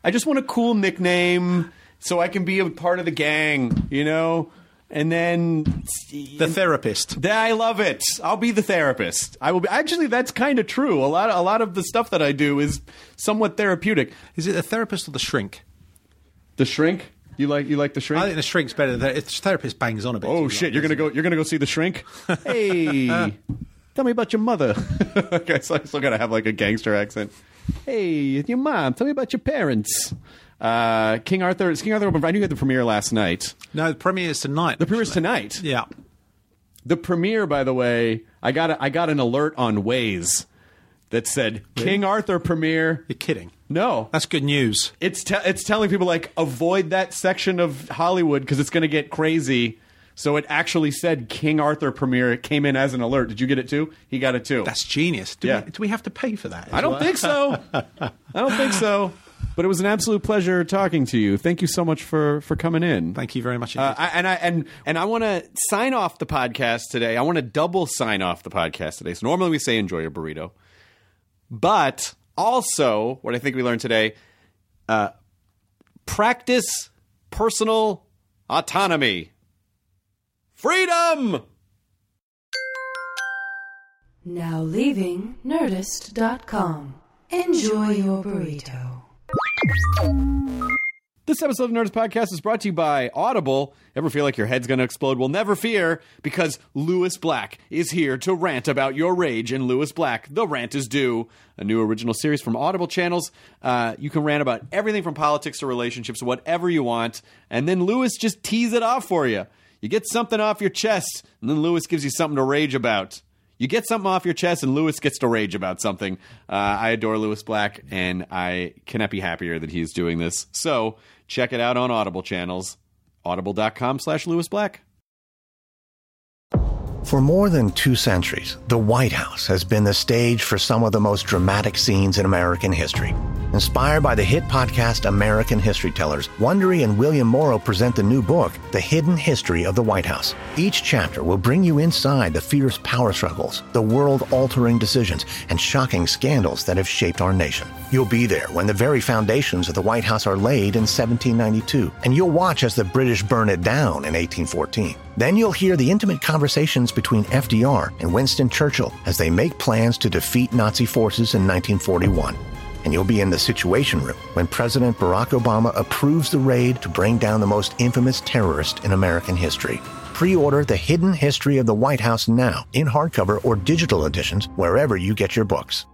So I can be a part of the gang, you know? And then the therapist. I love it. I'll be the therapist. I will be. Actually, that's kind of true. A lot of the stuff that I do is somewhat therapeutic. Is it the therapist or the shrink? The shrink? You like the shrink? I think the shrink's better. The therapist bangs on a bit. Oh shit! You're gonna go see the shrink? Hey, tell me about your mother. Okay, so I still gotta have like a gangster accent. Hey, your mom. Tell me about your parents. King Arthur. I knew you had the premiere last night. No, the premiere is tonight. The premiere is tonight. Yeah. The premiere, by the way, I got an alert on Waze that said King Arthur premiere. You're kidding. No, that's good news. It's telling people like avoid that section of Hollywood because it's going to get crazy. So it actually said King Arthur premiere. It came in as an alert. Did you get it too? He got it too. That's genius. Do we have to pay for that? I don't think so. But it was an absolute pleasure talking to you. Thank you so much for coming in. Thank you very much. And I want to sign off the podcast today. I want to double sign off the podcast today. So normally we say enjoy your burrito. But also, what I think we learned today, practice personal autonomy. Freedom! Now leaving Nerdist.com. Enjoy your burrito. This episode of Nerdist Podcast is brought to you by Audible. Ever feel like your head's going to explode? Well, never fear, because Lewis Black is here to rant about your rage. And Lewis Black, The Rant is Due, a new original series from Audible channels. You can rant about everything from politics to relationships, whatever you want. And then Lewis just tees it off for you. You get something off your chest, and then Lewis gives you something to rage about. You get something off your chest, and Lewis gets to rage about something. I adore Lewis Black, and I cannot be happier that he's doing this. So check it out on Audible channels. Audible.com/Lewis Black. For more than 2 centuries, the White House has been the stage for some of the most dramatic scenes in American history. Inspired by the hit podcast American History Tellers, Wondery and William Morrow present the new book, The Hidden History of the White House. Each chapter will bring you inside the fierce power struggles, the world-altering decisions, and shocking scandals that have shaped our nation. You'll be there when the very foundations of the White House are laid in 1792, and you'll watch as the British burn it down in 1814. Then you'll hear the intimate conversations between FDR and Winston Churchill as they make plans to defeat Nazi forces in 1941. And you'll be in the Situation Room when President Barack Obama approves the raid to bring down the most infamous terrorist in American history. Pre-order The Hidden History of the White House now in hardcover or digital editions wherever you get your books.